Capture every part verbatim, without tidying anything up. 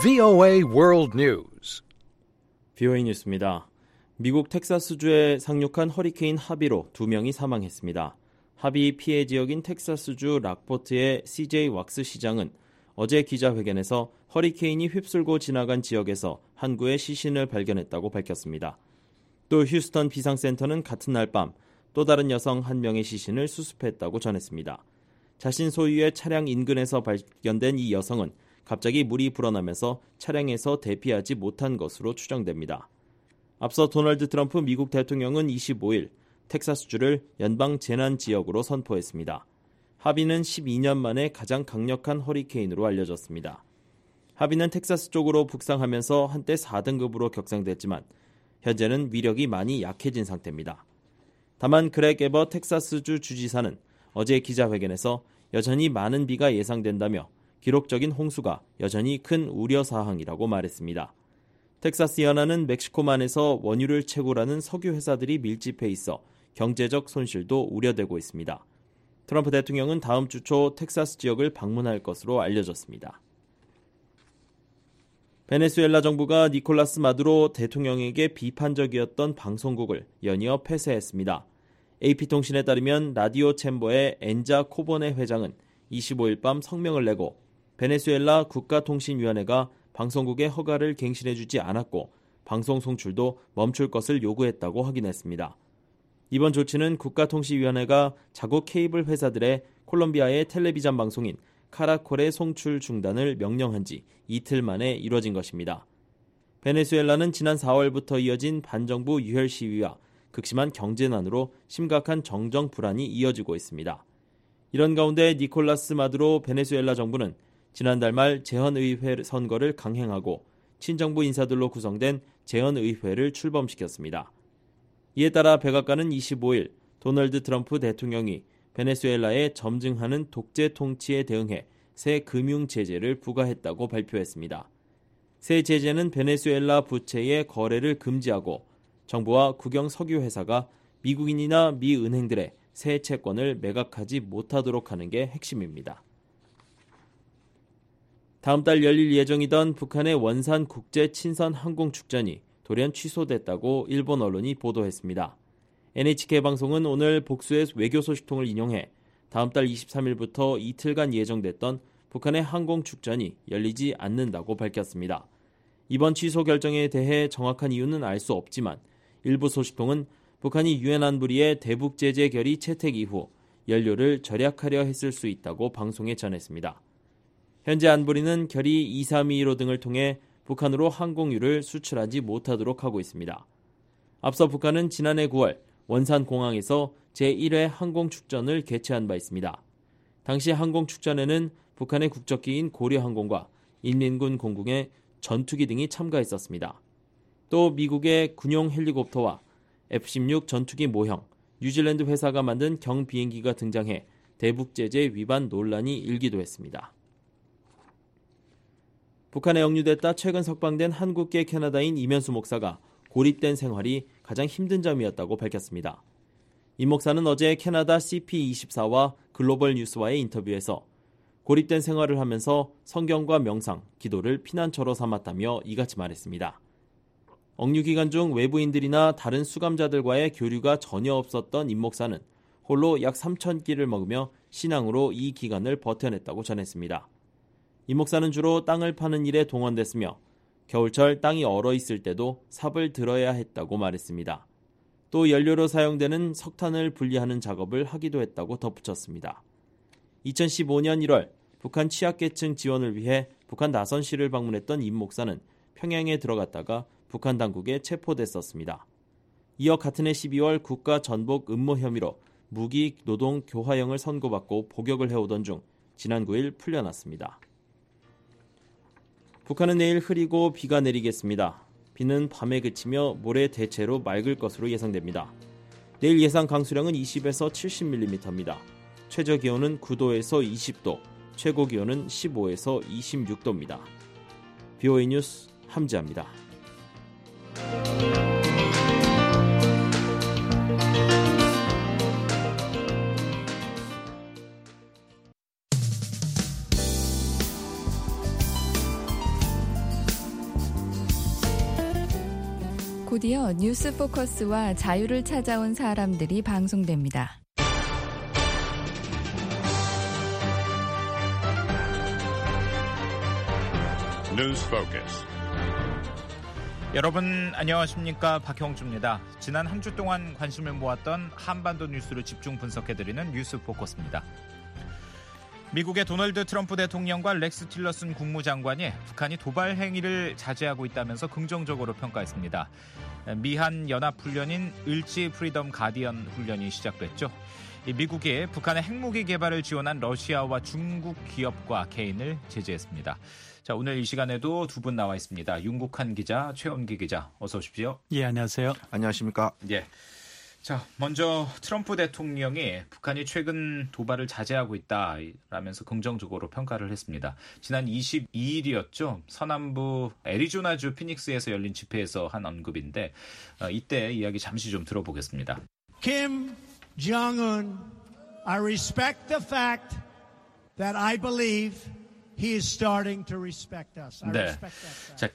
브이오에이 World News. 브이오에이 뉴스입니다. 미국 텍사스주에 상륙한 허리케인 하비로 두 명이 사망했습니다. 하비 피해 지역인 텍사스주 락포트의 씨제이 왁스 시장은 어제 기자회견에서 허리케인이 휩쓸고 지나간 지역에서 한 구의 시신을 발견했다고 밝혔습니다. 또 휴스턴 비상센터는 같은 날 밤 또 다른 여성 한 명의 시신을 수습했다고 전했습니다. 자신 소유의 차량 인근에서 발견된 이 여성은 갑자기 물이 불어나면서 차량에서 대피하지 못한 것으로 추정됩니다. 앞서 도널드 트럼프 미국 대통령은 이십오일 텍사스주를 연방 재난 지역으로 선포했습니다. 하비는 십이 년 만에 가장 강력한 허리케인으로 알려졌습니다. 하비는 텍사스 쪽으로 북상하면서 한때 사 등급으로 격상됐지만 현재는 위력이 많이 약해진 상태입니다. 다만 그렉 에버 텍사스주 주지사는 어제 기자회견에서 여전히 많은 비가 예상된다며 기록적인 홍수가 여전히 큰 우려사항이라고 말했습니다. 텍사스 연안은 멕시코만에서 원유를 채굴하는 석유 회사들이 밀집해 있어 경제적 손실도 우려되고 있습니다. 트럼프 대통령은 다음 주 초 텍사스 지역을 방문할 것으로 알려졌습니다. 베네수엘라 정부가 니콜라스 마두로 대통령에게 비판적이었던 방송국을 연이어 폐쇄했습니다. 에이피통신에 따르면 라디오 챔버의 엔자 코보네 회장은 이십오일 밤 성명을 내고 베네수엘라 국가통신위원회가 방송국의 허가를 갱신해주지 않았고 방송 송출도 멈출 것을 요구했다고 확인했습니다. 이번 조치는 국가통신위원회가 자국 케이블 회사들의 콜롬비아의 텔레비전 방송인 카라콜의 송출 중단을 명령한 지 이틀 만에 이뤄진 것입니다. 베네수엘라는 지난 사월부터 이어진 반정부 유혈 시위와 극심한 경제난으로 심각한 정정 불안이 이어지고 있습니다. 이런 가운데 니콜라스 마두로 베네수엘라 정부는 지난달 말 재헌의회 선거를 강행하고 친정부 인사들로 구성된 재헌의회를 출범시켰습니다. 이에 따라 백악관은 이십오일 도널드 트럼프 대통령이 베네수엘라에 점증하는 독재 통치에 대응해 새 금융 제재를 부과했다고 발표했습니다. 새 제재는 베네수엘라 부채의 거래를 금지하고 정부와 국영 석유 회사가 미국인이나 미 은행들의 새 채권을 매각하지 못하도록 하는 게 핵심입니다. 다음 달 열릴 예정이던 북한의 원산 국제 친선 항공 축전이 돌연 취소됐다고 일본 언론이 보도했습니다. 엔에이치케이 방송은 오늘 복수의 외교 소식통을 인용해 다음 달 이십삼일부터 이틀간 예정됐던 북한의 항공 축전이 열리지 않는다고 밝혔습니다. 이번 취소 결정에 대해 정확한 이유는 알 수 없지만 일부 소식통은 북한이 유엔 안보리의 대북 제재 결의 채택 이후 연료를 절약하려 했을 수 있다고 방송에 전했습니다. 현재 안보리는 결의 이삼이일오 등을 통해 북한으로 항공유를 수출하지 못하도록 하고 있습니다. 앞서 북한은 지난해 구월 원산공항에서 제일 회 항공축전을 개최한 바 있습니다. 당시 항공축전에는 북한의 국적기인 고려항공과 인민군 공군의 전투기 등이 참가했었습니다. 또 미국의 군용 헬리콥터와 에프 십육 전투기 모형, 뉴질랜드 회사가 만든 경비행기가 등장해 대북제재 위반 논란이 일기도 했습니다. 북한에 억류됐다 최근 석방된 한국계 캐나다인 이면수 목사가 고립된 생활이 가장 힘든 점이었다고 밝혔습니다. 이 목사는 어제 캐나다 씨피 이십사와 글로벌 뉴스와의 인터뷰에서 고립된 생활을 하면서 성경과 명상, 기도를 피난처로 삼았다며 이같이 말했습니다. 억류 기간 중 외부인들이나 다른 수감자들과의 교류가 전혀 없었던 임 목사는 홀로 약 삼천 끼를 먹으며 신앙으로 이 기간을 버텨냈다고 전했습니다. 임 목사는 주로 땅을 파는 일에 동원됐으며 겨울철 땅이 얼어있을 때도 삽을 들어야 했다고 말했습니다. 또 연료로 사용되는 석탄을 분리하는 작업을 하기도 했다고 덧붙였습니다. 이천십오년 일월 북한 취약계층 지원을 위해 북한 나선시를 방문했던 임 목사는 평양에 들어갔다가 북한 당국에 체포됐었습니다. 이어 같은 해 십이월 국가 전복 음모 혐의로 무기 노동 교화형을 선고받고 복역을 해오던 중 지난 구일 풀려났습니다. 북한은 내일 흐리고 비가 내리겠습니다. 비는 밤에 그치며 모레 대체로 맑을 것으로 예상됩니다. 내일 예상 강수량은 이십에서 칠십 밀리미터입니다. 최저 기온은 구도에서 이십도, 최고 기온은 십오에서 이십육도입니다. 브이오에이 뉴스 함지아입니다. 곧이어 뉴스 포커스와 자유를 찾아온 사람들이 방송됩니다. 뉴스 포커스. 여러분 안녕하십니까, 박형주입니다. 지난 한 주 동안 관심을 모았던 한반도 뉴스를 집중 분석해드리는 뉴스 포커스입니다. 미국의 도널드 트럼프 대통령과 렉스 틸러슨 국무장관이 북한이 도발 행위를 자제하고 있다면서 긍정적으로 평가했습니다. 미한 연합훈련인 을지 프리덤 가디언 훈련이 시작됐죠. 미국이 북한의 핵무기 개발을 지원한 러시아와 중국 기업과 개인을 제재했습니다. 자, 오늘 이 시간에도 두 분 나와 있습니다. 윤국한 기자, 최원기 기자, 어서 오십시오. 예, 안녕하세요. 안녕하십니까. 예. 자, 먼저 트럼프 대통령이 북한이 최근 도발을 자제하고 있다라면서 긍정적으로 평가를 했습니다. 지난 이십이일이었죠. 서남부 애리조나주 피닉스에서 열린 집회에서 한 언급인데 어, 이때 이야기 잠시 좀 들어보겠습니다. Kim Jong-un, I respect the fact that I believe he is starting to respect us. I 네. respect that fact. 자,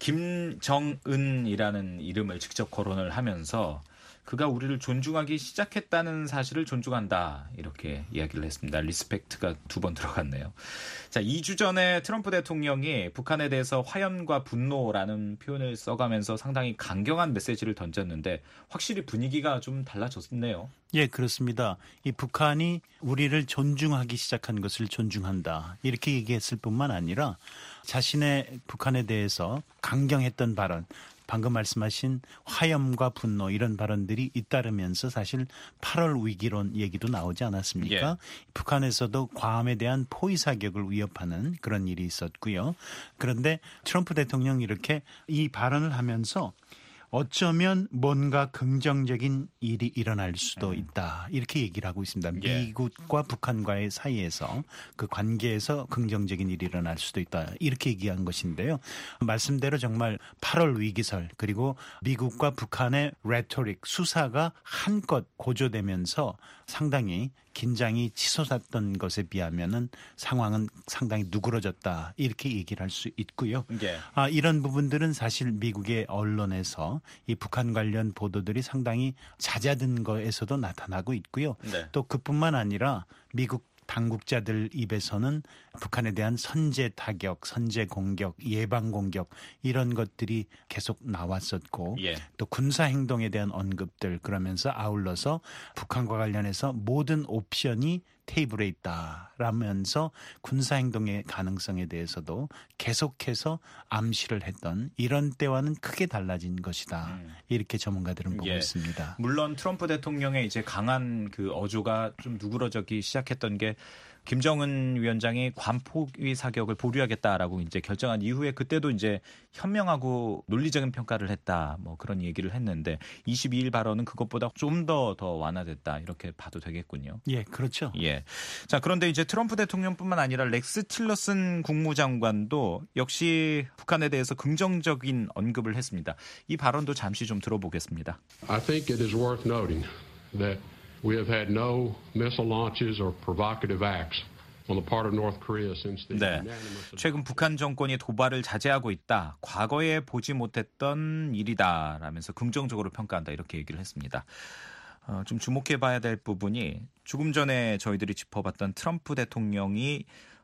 김정은이라는 이름을 직접 거론을 하면서 그가 우리를 존중하기 시작했다는 사실을 존중한다, 이렇게 이야기를 했습니다. 리스펙트가 두 번 들어갔네요. 자, 이 주 전에 트럼프 대통령이 북한에 대해서 화염과 분노라는 표현을 써가면서 상당히 강경한 메시지를 던졌는데 확실히 분위기가 좀 달라졌네요. 예, 그렇습니다. 이 북한이 우리를 존중하기 시작한 것을 존중한다, 이렇게 얘기했을 뿐만 아니라 자신의 북한에 대해서 강경했던 발언, 방금 말씀하신 화염과 분노, 이런 발언들이 잇따르면서 사실 팔월 위기론 얘기도 나오지 않았습니까? 예. 북한에서도 괌에 대한 포위 사격을 위협하는 그런 일이 있었고요. 그런데 트럼프 대통령이 이렇게 이 발언을 하면서 어쩌면 뭔가 긍정적인 일이 일어날 수도 있다, 이렇게 얘기를 하고 있습니다. 미국과 북한과의 사이에서 그 관계에서 긍정적인 일이 일어날 수도 있다, 이렇게 얘기한 것인데요. 말씀대로 정말 팔월 위기설, 그리고 미국과 북한의 레토릭, 수사가 한껏 고조되면서 상당히 긴장이 치솟았던 것에 비하면은 상황은 상당히 누그러졌다, 이렇게 얘기를 할 수 있고요. 예. 아, 이런 부분들은 사실 미국의 언론에서 이 북한 관련 보도들이 상당히 잦아든 거에서도 나타나고 있고요. 네. 또 그뿐만 아니라 미국 당국자들 입에서는 북한에 대한 선제 타격, 선제 공격, 예방 공격, 이런 것들이 계속 나왔었고, 예. 또 군사 행동에 대한 언급들, 그러면서 아울러서 북한과 관련해서 모든 옵션이 테이블에 있다라면서 군사행동의 가능성에 대해서도 계속해서 암시를 했던, 이런 때와는 크게 달라진 것이다, 음. 이렇게 전문가들은 보고 예. 있습니다. 물론 트럼프 대통령의 이제 강한 그 어조가 좀 누그러지기 시작했던 게 김정은 위원장이 괌 포위 사격을 보류하겠다라고 이제 결정한 이후에 그때도 이제 현명하고 논리적인 평가를 했다, 뭐 그런 얘기를 했는데 이십이일 발언은 그것보다 좀 더 더 완화됐다, 이렇게 봐도 되겠군요. 예, 그렇죠. 예. 자, 그런데 이제 트럼프 대통령뿐만 아니라 렉스 틸러슨 국무장관도 역시 북한에 대해서 긍정적인 언급을 했습니다. 이 발언도 잠시 좀 들어보겠습니다. I think it is worth noting that we have had no missile launches or provocative acts on the part of North Korea since the 네. 최근 북한 정권이 도발을 자제하고 있다, 과거에 보지 못했던 일이다라면서 긍정적으로 평가한다, 이렇게 얘기를 했습니다. 어, 좀 주목해봐야 될 부분이 조금 전에 저희들이 짚어봤던 트럼프 대통령이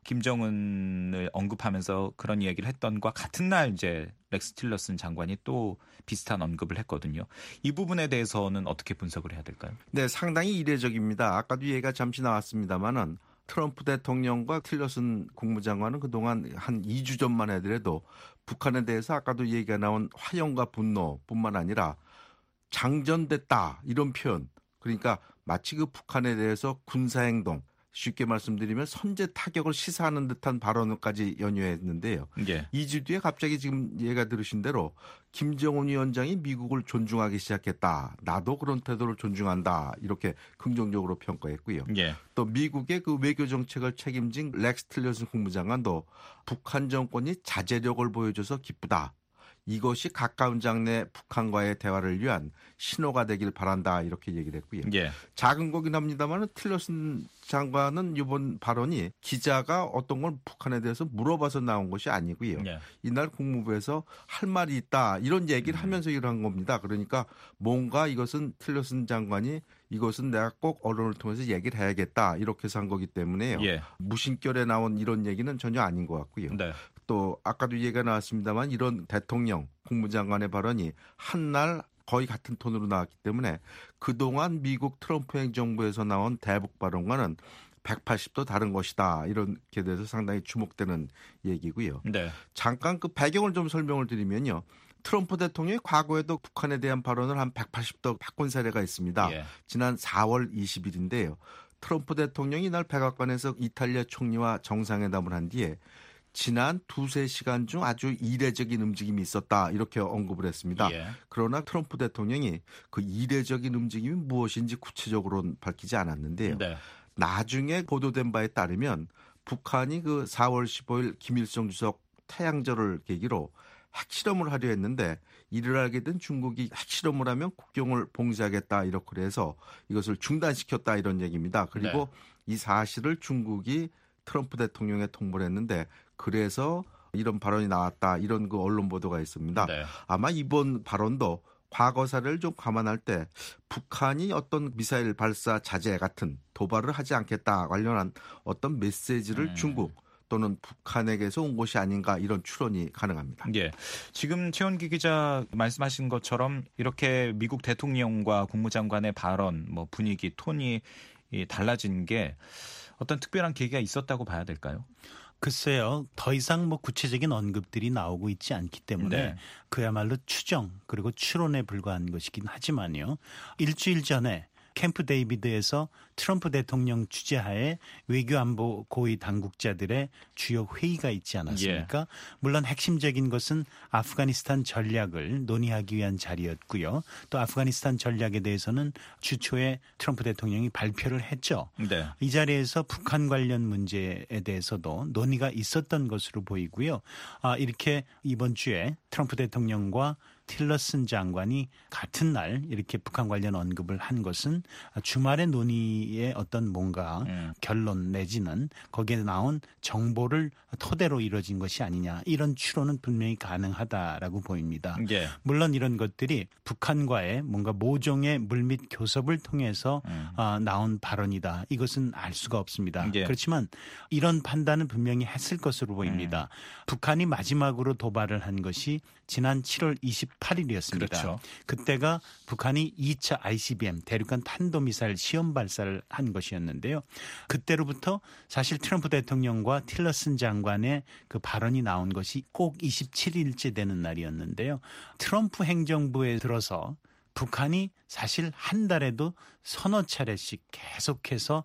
김정은을 언급하면서 그런 이야기를 했던 것과 같은 날 이제 렉스 틸러슨 장관이 또 비슷한 언급을 했거든요. 이 부분에 대해서는 어떻게 분석을 해야 될까요? 네, 상당히 이례적입니다. 아까도 얘기가 잠시 나왔습니다만은 트럼프 대통령과 틸러슨 국무장관은 그동안 한 이 주 전만 해더라도 북한에 대해서 아까도 얘기가 나온 화염과 분노뿐만 아니라 장전됐다, 이런 표현, 그러니까 마치 그 북한에 대해서 군사행동, 쉽게 말씀드리면 선제 타격을 시사하는 듯한 발언까지 연유했는데요. 예. 이 주 뒤에 갑자기 지금 얘가 들으신 대로 김정은 위원장이 미국을 존중하기 시작했다, 나도 그런 태도를 존중한다, 이렇게 긍정적으로 평가했고요. 예. 또 미국의 그 외교 정책을 책임진 렉스 틸러슨 국무장관도 북한 정권이 자제력을 보여줘서 기쁘다, 이것이 가까운 장래 북한과의 대화를 위한 신호가 되길 바란다 이렇게 얘기를 했고요. 예. 작은 거긴 합니다만 틸러슨 장관은 이번 발언이 기자가 어떤 걸 북한에 대해서 물어봐서 나온 것이 아니고요. 예. 이날 국무부에서 할 말이 있다 이런 얘기를 음. 하면서 일을 한 겁니다. 그러니까 뭔가 이것은 틸러슨 장관이 이것은 내가 꼭 언론을 통해서 얘기를 해야겠다 이렇게 해서 한 거기 때문에요. 예. 무심결에 나온 이런 얘기는 전혀 아닌 것 같고요. 네. 또 아까도 얘기가 나왔습니다만 이런 대통령, 국무장관의 발언이 한날 거의 같은 톤으로 나왔기 때문에 그동안 미국 트럼프 행정부에서 나온 대북 발언과는 백팔십 도 다른 것이다. 이렇게 돼서 상당히 주목되는 얘기고요. 네. 잠깐 그 배경을 좀 설명을 드리면요. 트럼프 대통령이 과거에도 북한에 대한 발언을 한 백팔십 도 바꾼 사례가 있습니다. 예. 지난 사월 이십일인데요. 트럼프 대통령이 이날 백악관에서 이탈리아 총리와 정상회담을 한 뒤에 지난 두세 시간 중 아주 이례적인 움직임이 있었다 이렇게 언급을 했습니다. 예. 그러나 트럼프 대통령이 그 이례적인 움직임이 무엇인지 구체적으로는 밝히지 않았는데요. 네. 나중에 보도된 바에 따르면 북한이 그 사월 십오일 김일성 주석 태양절을 계기로 핵실험을 하려 했는데 이를 알게 된 중국이 핵실험을 하면 국경을 봉쇄하겠다 이렇게 해서 이것을 중단시켰다 이런 얘기입니다. 그리고 네. 이 사실을 중국이 트럼프 대통령에 통보를 했는데 그래서 이런 발언이 나왔다 이런 그 언론 보도가 있습니다. 네. 아마 이번 발언도 과거 사례를 좀 감안할 때 북한이 어떤 미사일 발사 자제 같은 도발을 하지 않겠다 관련한 어떤 메시지를 음. 중국 또는 북한에게서 온 것이 아닌가 이런 추론이 가능합니다. 예, 지금 최원기 기자 말씀하신 것처럼 이렇게 미국 대통령과 국무장관의 발언, 뭐 분위기, 톤이 달라진 게 어떤 특별한 계기가 있었다고 봐야 될까요? 글쎄요. 더 이상 뭐 구체적인 언급들이 나오고 있지 않기 때문에 네. 그야말로 추정 그리고 추론에 불과한 것이긴 하지만요. 일주일 전에 캠프 데이비드에서 트럼프 대통령 주재하에 외교안보 고위 당국자들의 주요 회의가 있지 않았습니까? 예. 물론 핵심적인 것은 아프가니스탄 전략을 논의하기 위한 자리였고요. 또 아프가니스탄 전략에 대해서는 주초에 트럼프 대통령이 발표를 했죠. 네. 이 자리에서 북한 관련 문제에 대해서도 논의가 있었던 것으로 보이고요. 아, 이렇게 이번 주에 트럼프 대통령과 틸러슨 장관이 같은 날 이렇게 북한 관련 언급을 한 것은 주말의 논의의 어떤 뭔가 음. 결론 내지는 거기에 나온 정보를 토대로 이루어진 것이 아니냐 이런 추론은 분명히 가능하다라고 보입니다. 예. 물론 이런 것들이 북한과의 뭔가 모종의 물밑 교섭을 통해서 음. 어, 나온 발언이다. 이것은 알 수가 없습니다. 예. 그렇지만 이런 판단은 분명히 했을 것으로 보입니다. 음. 북한이 마지막으로 도발을 한 것이 지난 칠월 이십팔일이었습니다. 그렇죠. 그때가 북한이 이 차 아이씨비엠 대륙간 탄도미사일 시험 발사를 한 것이었는데요. 그때로부터 사실 트럼프 대통령과 틸러슨 장관의 그 발언이 나온 것이 꼭 이십칠일째 되는 날이었는데요. 트럼프 행정부에 들어서 북한이 사실 한 달에도 서너 차례씩 계속해서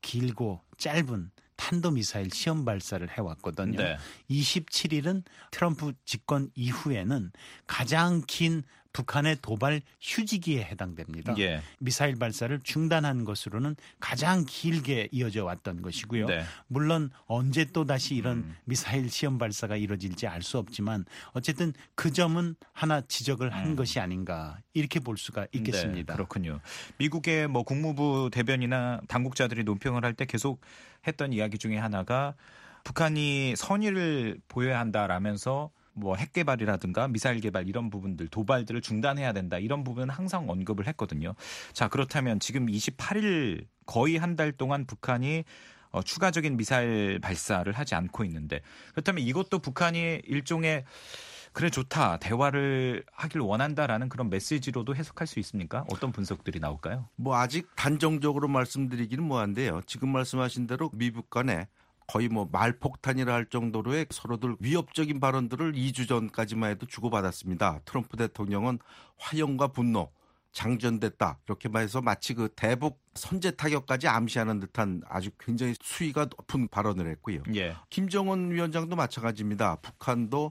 길고 짧은 탄도미사일 시험 발사를 해왔거든요. 네. 이십칠일은 트럼프 집권 이후에는 가장 긴 북한의 도발 휴지기에 해당됩니다. 예. 미사일 발사를 중단한 것으로는 가장 길게 이어져 왔던 것이고요. 네. 물론 언제 또 다시 이런 음. 미사일 시험 발사가 이루어질지 알 수 없지만 어쨌든 그 점은 하나 지적을 한 음. 것이 아닌가 이렇게 볼 수가 있겠습니다. 네, 그렇군요. 미국의 뭐 국무부 대변이나 당국자들이 논평을 할 때 계속 했던 이야기 중에 하나가 북한이 선의를 보여야 한다라면서 뭐 핵 개발이라든가 미사일 개발 이런 부분들 도발들을 중단해야 된다 이런 부분은 항상 언급을 했거든요. 자, 그렇다면 지금 이십팔일 거의 한 달 동안 북한이 어, 추가적인 미사일 발사를 하지 않고 있는데 그렇다면 이것도 북한이 일종의 그래 좋다 대화를 하길 원한다라는 그런 메시지로도 해석할 수 있습니까? 어떤 분석들이 나올까요? 뭐 아직 단정적으로 말씀드리기는 뭐한데요. 지금 말씀하신 대로 미국 간에 거의 뭐 말폭탄이라 할 정도로의 서로들 위협적인 발언들을 이 주 전까지만 해도 주고받았습니다. 트럼프 대통령은 화형과 분노, 장전됐다 이렇게만 해서 마치 그 대북 선제 타격까지 암시하는 듯한 아주 굉장히 수위가 높은 발언을 했고요. 예. 김정은 위원장도 마찬가지입니다. 북한도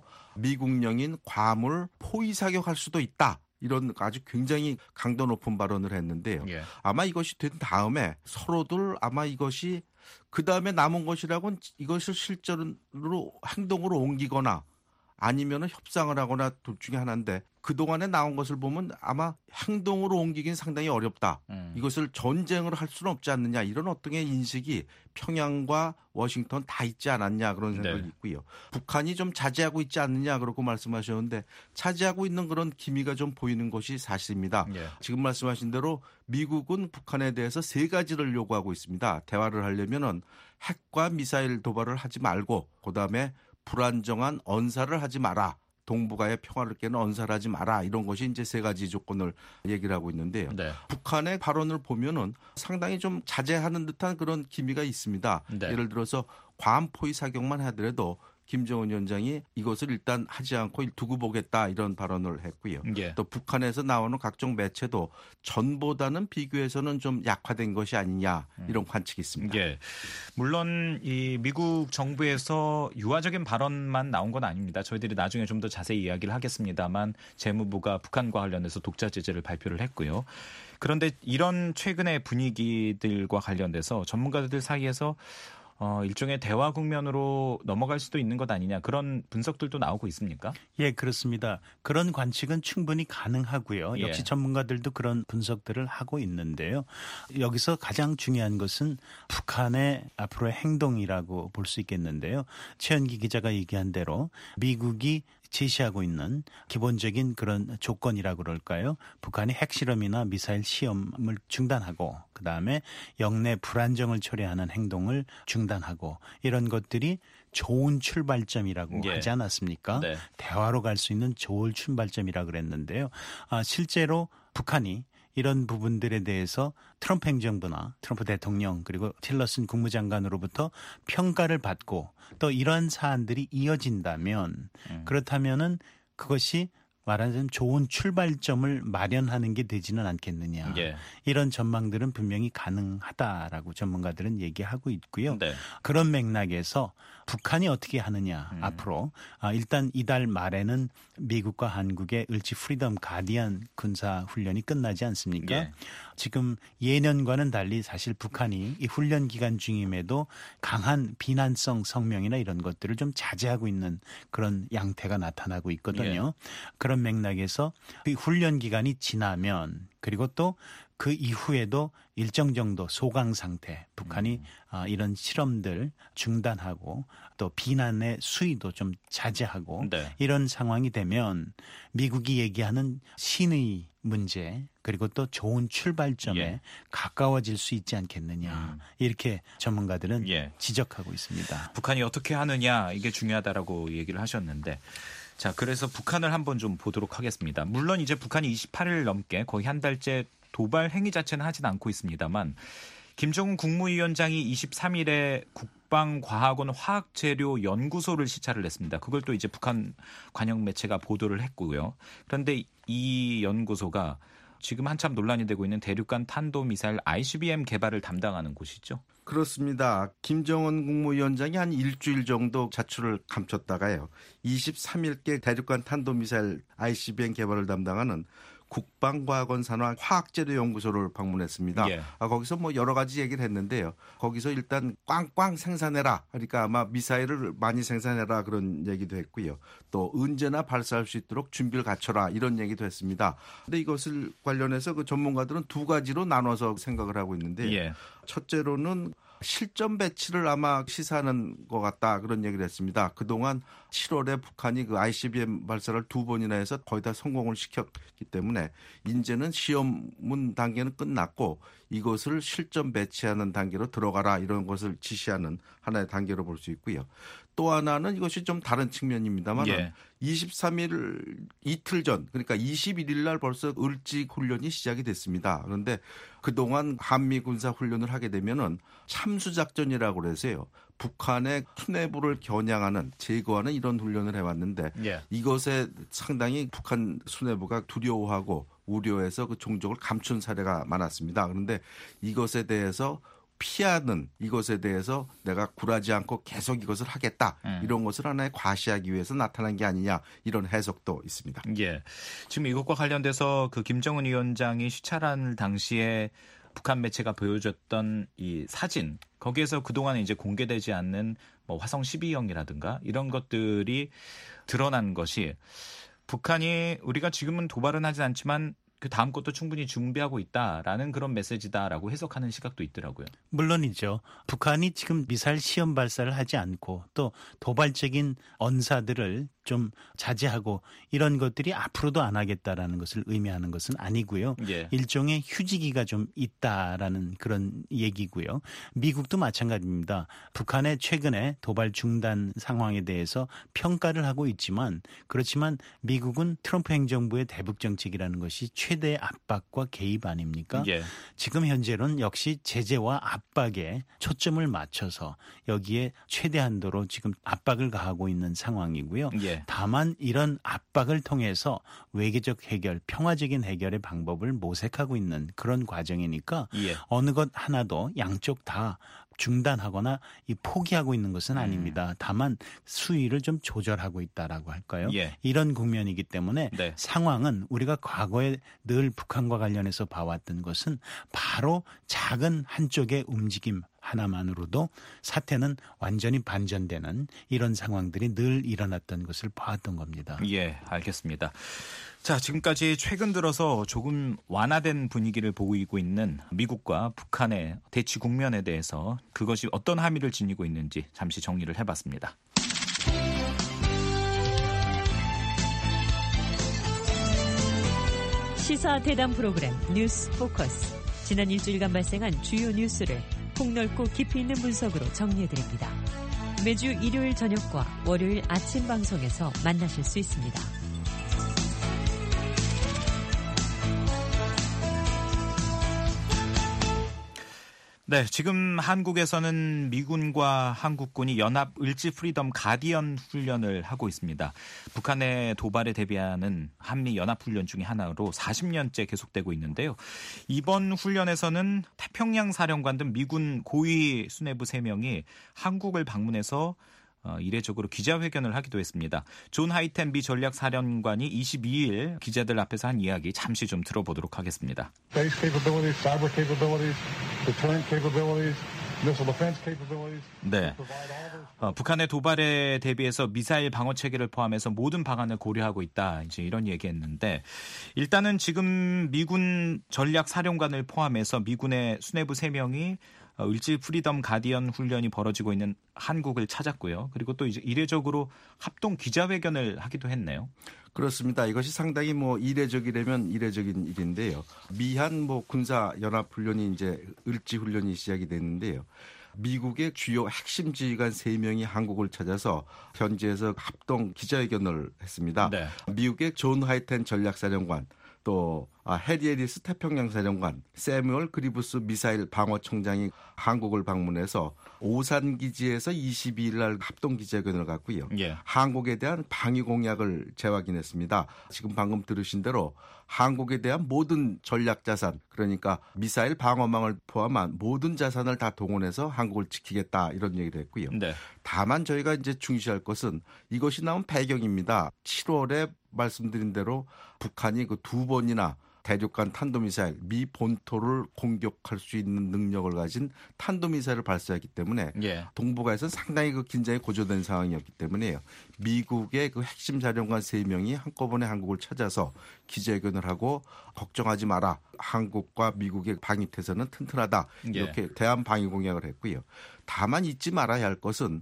미국령인 괌을 포위 사격할 수도 있다. 이런 아주 굉장히 강도 높은 발언을 했는데요. 예. 아마 이것이 된 다음에 서로들 아마 이것이 그 다음에 남은 것이라고는 이것을 실제로 행동으로 옮기거나 아니면 협상을 하거나 둘 중에 하나인데 그동안에 나온 것을 보면 아마 행동으로 옮기긴 상당히 어렵다. 음. 이것을 전쟁을 할 수는 없지 않느냐. 이런 어떤 인식이 평양과 워싱턴 다 있지 않았냐 그런 생각이 네. 있고요. 북한이 좀 자제하고 있지 않느냐 그렇고 말씀하셨는데 차지하고 있는 그런 기미가 좀 보이는 것이 사실입니다. 네. 지금 말씀하신 대로 미국은 북한에 대해서 세 가지를 요구하고 있습니다. 대화를 하려면은 핵과 미사일 도발을 하지 말고 그다음에 불안정한 언사를 하지 마라. 동북아의 평화를 깨는 언사를 하지 마라. 이런 것이 이제 세 가지 조건을 얘기를 하고 있는데요. 네. 북한의 발언을 보면은 상당히 좀 자제하는 듯한 그런 기미가 있습니다. 네. 예를 들어서 괌 포위 사격만 하더라도 김정은 위원장이 이것을 일단 하지 않고 두고 보겠다 이런 발언을 했고요. 예. 또 북한에서 나오는 각종 매체도 전보다는 비교해서는 좀 약화된 것이 아니냐 이런 관측이 있습니다. 예. 물론 이 미국 정부에서 유화적인 발언만 나온 건 아닙니다. 저희들이 나중에 좀 더 자세히 이야기를 하겠습니다만 재무부가 북한과 관련해서 독자 제재를 발표를 했고요. 그런데 이런 최근의 분위기들과 관련돼서 전문가들 사이에서 어, 일종의 대화 국면으로 넘어갈 수도 있는 것 아니냐 그런 분석들도 나오고 있습니까? 예, 그렇습니다. 그런 관측은 충분히 가능하고요. 예. 역시 전문가들도 그런 분석들을 하고 있는데요. 여기서 가장 중요한 것은 북한의 앞으로의 행동이라고 볼 수 있겠는데요. 최현기 기자가 얘기한 대로 미국이 제시하고 있는 기본적인 그런 조건이라고 그럴까요? 북한이 핵실험이나 미사일 시험을 중단하고 그다음에 영내 불안정을 초래하는 행동을 중단하고 이런 것들이 좋은 출발점이라고 예. 하지 않았습니까? 네. 대화로 갈 수 있는 좋은 출발점이라고 그랬는데요. 아, 실제로 북한이 이런 부분들에 대해서 트럼프 행정부나 트럼프 대통령 그리고 틸러슨 국무장관으로부터 평가를 받고 또 이러한 사안들이 이어진다면 음. 그렇다면은 그것이 말하자면 좋은 출발점을 마련하는 게 되지는 않겠느냐. 예. 이런 전망들은 분명히 가능하다라고 전문가들은 얘기하고 있고요. 네. 그런 맥락에서 북한이 어떻게 하느냐 음. 앞으로 아, 일단 이달 말에는 미국과 한국의 을지 프리덤 가디언 군사훈련이 끝나지 않습니까? 예. 지금 예년과는 달리 사실 북한이 이 훈련 기간 중임에도 강한 비난성 성명이나 이런 것들을 좀 자제하고 있는 그런 양태가 나타나고 있거든요. 예. 그런 맥락에서 그 훈련 기간이 지나면 그리고 또 그 이후에도 일정 정도 소강 상태, 북한이 음. 이런 실험들 중단하고 또 비난의 수위도 좀 자제하고 네. 이런 상황이 되면 미국이 얘기하는 신의 문제 그리고 또 좋은 출발점에 예. 가까워질 수 있지 않겠느냐 음. 이렇게 전문가들은 예. 지적하고 있습니다. 북한이 어떻게 하느냐 이게 중요하다라고 얘기를 하셨는데 자 그래서 북한을 한번 좀 보도록 하겠습니다. 물론 이제 북한이 이십팔 일 넘게 거의 한 달째 도발 행위 자체는 하진 않고 있습니다만 김정은 국무위원장이 이십삼 일에 국방과학원 화학재료연구소를 시찰을 했습니다. 그걸 또 이제 북한 관영 매체가 보도를 했고요. 그런데 이 연구소가 지금 한참 논란이 되고 있는 대륙간 탄도미사일 아이씨비엠 개발을 담당하는 곳이죠. 그렇습니다. 김정은 국무위원장이 한 일주일 정도 자출을 감췄다가요. 이십삼 일께 대륙간 탄도미사일 아이씨비엠 개발을 담당하는 국방과학원 산하 화학재료연구소를 방문했습니다. 예. 아, 거기서 뭐 여러 가지 얘기를 했는데요. 거기서 일단 꽝꽝 생산해라. 그러니까 아마 미사일을 많이 생산해라 그런 얘기도 했고요. 또 언제나 발사할 수 있도록 준비를 갖춰라 이런 얘기도 했습니다. 그런데 이것을 관련해서 그 전문가들은 두 가지로 나눠서 생각을 하고 있는데요. 예. 첫째로는 실전 배치를 아마 시사하는 것 같다 그런 얘기를 했습니다. 그동안 칠월에 북한이 그 아이씨비엠 발사를 두 번이나 해서 거의 다 성공을 시켰기 때문에 이제는 시험문 단계는 끝났고 이것을 실전 배치하는 단계로 들어가라 이런 것을 지시하는 하나의 단계로 볼 수 있고요. 또 하나는 이것이 좀 다른 측면입니다만 예. 이십삼 일 이틀 전 그러니까 이십일 일 날 벌써 을지 훈련이 시작이 됐습니다. 그런데 그동안 한미 군사 훈련을 하게 되면은 참수작전이라고 그래서요. 북한의 수뇌부를 겨냥하는 제거하는 이런 훈련을 해왔는데 예. 이것에 상당히 북한 수뇌부가 두려워하고 우려해서 그 종족을 감춘 사례가 많았습니다. 그런데 이것에 대해서 피하는 이것에 대해서 내가 굴하지 않고 계속 이것을 하겠다. 음. 이런 것을 하나의 과시하기 위해서 나타난 게 아니냐 이런 해석도 있습니다. 예. 지금 이것과 관련돼서 그 김정은 위원장이 시찰한 당시에 북한 매체가 보여줬던 이 사진 거기에서 그동안 이제 공개되지 않는 뭐 화성 십이 형이라든가 이런 것들이 드러난 것이 북한이 우리가 지금은 도발은 하지 않지만 그 다음 것도 충분히 준비하고 있다라는 그런 메시지다라고 해석하는 시각도 있더라고요. 물론이죠. 북한이 지금 미사일 시험 발사를 하지 않고 또 도발적인 언사들을 좀 자제하고 이런 것들이 앞으로도 안 하겠다라는 것을 의미하는 것은 아니고요. 예. 일종의 휴지기가 좀 있다라는 그런 얘기고요. 미국도 마찬가지입니다. 북한의 최근에 도발 중단 상황에 대해서 평가를 하고 있지만 그렇지만 미국은 트럼프 행정부의 대북 정책이라는 것이 최대 압박과 개입 아닙니까? 예. 지금 현재는 역시 제재와 압박에 초점을 맞춰서 여기에 최대 한도로 지금 압박을 가하고 있는 상황이고요. 예. 다만 이런 압박을 통해서 외교적 해결, 평화적인 해결의 방법을 모색하고 있는 그런 과정이니까 예. 어느 것 하나도 양쪽 다 중단하거나 이 포기하고 있는 것은 아닙니다. 다만 수위를 좀 조절하고 있다라고 할까요? 예. 이런 국면이기 때문에 네. 상황은 우리가 과거에 늘 북한과 관련해서 봐왔던 것은 바로 작은 한쪽의 움직임 하나만으로도 사태는 완전히 반전되는 이런 상황들이 늘 일어났던 것을 봐왔던 겁니다. 예, 알겠습니다. 자, 지금까지 최근 들어서 조금 완화된 분위기를 보이고 있는 미국과 북한의 대치 국면에 대해서 그것이 어떤 함의를 지니고 있는지 잠시 정리를 해봤습니다. 시사 대담 프로그램 뉴스 포커스. 지난 일주일간 발생한 주요 뉴스를 폭넓고 깊이 있는 분석으로 정리해드립니다. 매주 일요일 저녁과 월요일 아침 방송에서 만나실 수 있습니다. 네, 지금 한국에서는 미군과 한국군이 연합 을지 프리덤 가디언 훈련을 하고 있습니다. 북한의 도발에 대비하는 한미 연합 훈련 중에 하나로 사십 년째 계속되고 있는데요. 이번 훈련에서는 태평양 사령관 등 미군 고위 수뇌부 세 명이 한국을 방문해서 어, 이례적으로 기자회견을 하기도 했습니다. 존 하이텐 미 전략사령관이 이십이일 기자들 앞에서 한 이야기 잠시 좀 들어보도록 하겠습니다. Space capabilities, cyber capabilities, deterrent capabilities, missile defense capabilities. 네, 어, 북한의 도발에 대비해서 미사일 방어 체계를 포함해서 모든 방안을 고려하고 있다. 이제 이런 얘기했는데 일단은 지금 미군 전략사령관을 포함해서 미군의 수뇌부 세 명이 을지 프리덤 가디언 훈련이 벌어지고 있는 한국을 찾았고요. 그리고 또 이제 이례적으로 합동 기자회견을 하기도 했네요. 그렇습니다. 이것이 상당히 뭐 이례적이라면 이례적인 일인데요. 미한 뭐 군사 연합 훈련이 이제 을지 훈련이 시작이 됐는데요. 미국의 주요 핵심 지휘관 세 명이 한국을 찾아서 현지에서 합동 기자회견을 했습니다. 네. 미국의 존 하이텐 전략사령관, 또 해리 해리스 태평양 사령관, 세뮤얼 그리브스 미사일 방어총장이 한국을 방문해서 오산 기지에서 이십이일 날 합동 기자회견을 갖고요. 예. 한국에 대한 방위 공약을 재확인했습니다. 지금 방금 들으신 대로 한국에 대한 모든 전략 자산, 그러니까 미사일 방어망을 포함한 모든 자산을 다 동원해서 한국을 지키겠다 이런 얘기를 했고요. 네. 다만 저희가 이제 중시할 것은 이것이 나온 배경입니다. 칠월에 말씀드린 대로 북한이 그 두 번이나 대륙간 탄도미사일, 미 본토를 공격할 수 있는 능력을 가진 탄도미사일을 발사했기 때문에 예. 동북아에서는 상당히 그 긴장이 고조된 상황이었기 때문에요. 미국의 그 핵심 사령관 세 명이 한꺼번에 한국을 찾아서 기자회견을 하고 걱정하지 마라. 한국과 미국의 방위태세는 튼튼하다. 이렇게 예. 대한 방위 공약을 했고요. 다만 잊지 말아야 할 것은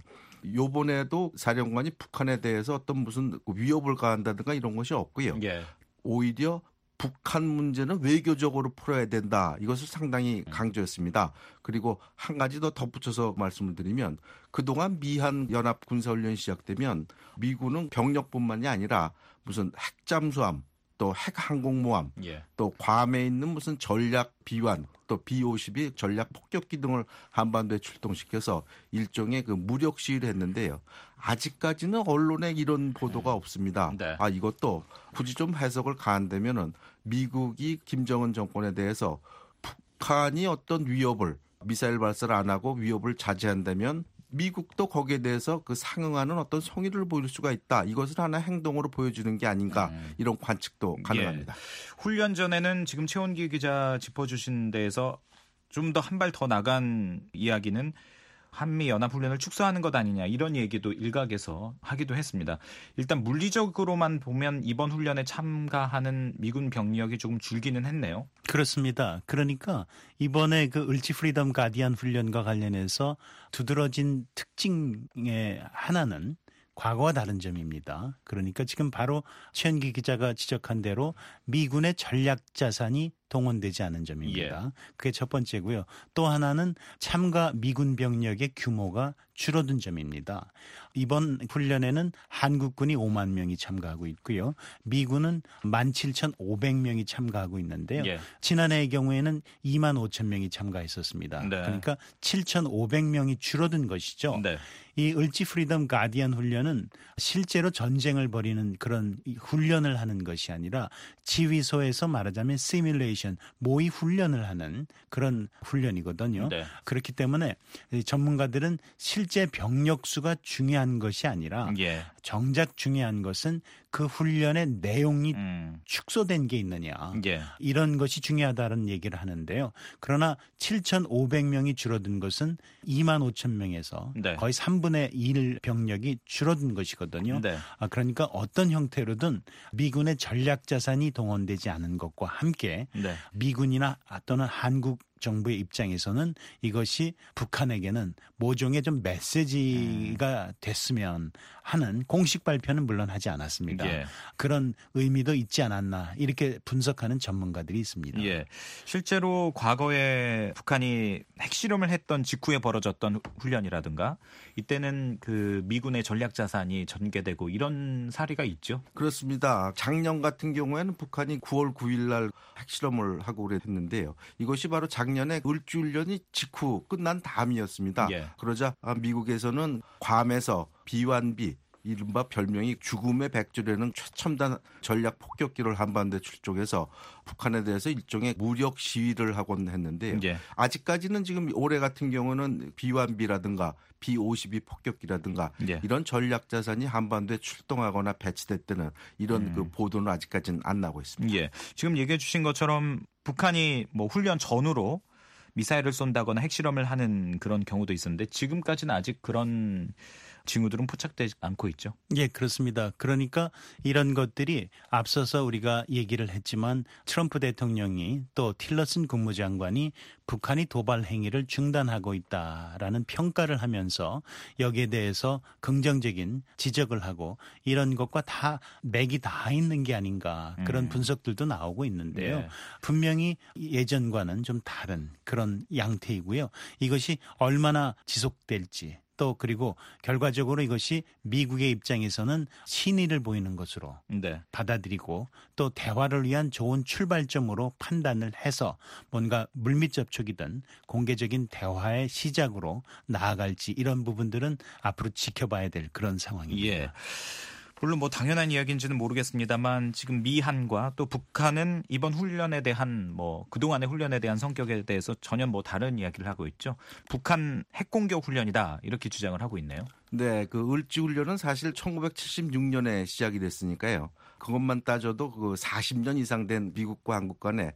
이번에도 사령관이 북한에 대해서 어떤 무슨 위협을 가한다든가 이런 것이 없고요. 예. 오히려 북한 문제는 외교적으로 풀어야 된다. 이것을 상당히 강조했습니다. 그리고 한 가지 더 덧붙여서 말씀을 드리면 그동안 미한 연합 군사훈련이 시작되면 미군은 병력뿐만이 아니라 무슨 핵잠수함, 또 핵항공모함, 예. 또 괌에 있는 무슨 전략 비완, 또 비 오십이 전략 폭격기 등을 한반도에 출동시켜서 일종의 그 무력 시위를 했는데요. 아직까지는 언론에 이런 보도가 없습니다. 네. 아 이것도 굳이 좀 해석을 가한다면은 미국이 김정은 정권에 대해서 북한이 어떤 위협을 미사일 발사를 안 하고 위협을 자제한다면 미국도 거기에 대해서 그 상응하는 어떤 성의를 보일 수가 있다. 이것을 하나 행동으로 보여주는 게 아닌가 이런 관측도 가능합니다. 예. 훈련 전에는 지금 최원기 기자 짚어주신 데에서 좀 더 한 발 더 나간 이야기는 한미 연합훈련을 축소하는 것 아니냐 이런 얘기도 일각에서 하기도 했습니다. 일단 물리적으로만 보면 이번 훈련에 참가하는 미군 병력이 조금 줄기는 했네요. 그렇습니다. 그러니까 이번에 그 을지 프리덤 가디안 훈련과 관련해서 두드러진 특징의 하나는 과거와 다른 점입니다. 그러니까 지금 바로 최현기 기자가 지적한 대로 미군의 전략 자산이 동원되지 않은 점입니다. 예. 그게 첫 번째고요. 또 하나는 참가 미군 병력의 규모가 줄어든 점입니다. 이번 훈련에는 한국군이 오만 명이 참가하고 있고요. 미군은 만 칠천오백 명이 참가하고 있는데요. 예. 지난해의 경우에는 이만 오천 명이 참가했었습니다. 네. 그러니까 칠천오백 명이 줄어든 것이죠. 네. 이 을지 프리덤 가디안 훈련은 실제로 전쟁을 벌이는 그런 훈련을 하는 것이 아니라 지휘소에서 말하자면 시뮬레이션, 모의 훈련을 하는 그런 훈련이거든요. 네. 그렇기 때문에 전문가들은 실제 병력 수가 중요한 것이 아니라 예. 정작 중요한 것은 그 훈련의 내용이 음. 축소된 게 있느냐. 예. 이런 것이 중요하다는 얘기를 하는데요. 그러나 칠천오백 명이 줄어든 것은 이만 오천 명에서 네. 거의 삼분의 일 병력이 줄어든 것이거든요. 네. 아, 그러니까 어떤 형태로든 미군의 전략 자산이 동원되지 않은 것과 함께 네. 미군이나 또는 한국 정부의 입장에서는 이것이 북한에게는 모종의 좀 메시지가 됐으면 하는 공식 발표는 물론 하지 않았습니다. 예. 그런 의미도 있지 않았나 이렇게 분석하는 전문가들이 있습니다. 예. 실제로 과거에 북한이 핵실험을 했던 직후에 벌어졌던 훈련이라든가 이때는 그 미군의 전략 자산이 전개되고 이런 사례가 있죠. 그렇습니다. 작년 같은 경우에는 북한이 구월 구일 날 핵실험을 하고 그랬는데요. 이것이 바로 작년에 을지훈련이 직후 끝난 다음이었습니다. 예. 그러자 미국에서는 괌에서 비완비 이른바 별명이 죽음의 백조라는 최첨단 전략 폭격기를 한반도에 출동해서 북한에 대해서 일종의 무력 시위를 하곤 했는데요. 예. 아직까지는 지금 올해 같은 경우는 비완비라든가 비 오십이 폭격기라든가 예. 이런 전략 자산이 한반도에 출동하거나 배치됐다는 이런 음. 그 보도는 아직까지는 안 나고 있습니다. 예. 지금 얘기해 주신 것처럼 북한이 뭐 훈련 전후로 미사일을 쏜다거나 핵실험을 하는 그런 경우도 있었는데 지금까지는 아직 그런 징후들은 포착되지 않고 있죠. 예, 그렇습니다. 그러니까 이런 것들이 앞서서 우리가 얘기를 했지만 트럼프 대통령이 또 틸러슨 국무장관이 북한이 도발 행위를 중단하고 있다라는 평가를 하면서 여기에 대해서 긍정적인 지적을 하고 이런 것과 다 맥이 다 있는 게 아닌가 그런 음. 분석들도 나오고 있는데요. 예. 분명히 예전과는 좀 다른 그런 양태이고요. 이것이 얼마나 지속될지 또 그리고 결과적으로 이것이 미국의 입장에서는 신의를 보이는 것으로 네. 받아들이고 또 대화를 위한 좋은 출발점으로 판단을 해서 뭔가 물밑 접촉이든 공개적인 대화의 시작으로 나아갈지 이런 부분들은 앞으로 지켜봐야 될 그런 상황입니다. 예. 물론 뭐 당연한 이야기인지는 모르겠습니다만 지금 미한과 또 북한은 이번 훈련에 대한 뭐 그동안의 훈련에 대한 성격에 대해서 전혀 뭐 다른 이야기를 하고 있죠. 북한 핵공격 훈련이다 이렇게 주장을 하고 있네요. 네, 그 을지 훈련은 사실 천구백칠십육 년에 시작이 됐으니까요. 그것만 따져도 그 사십 년 이상 된 미국과 한국 간의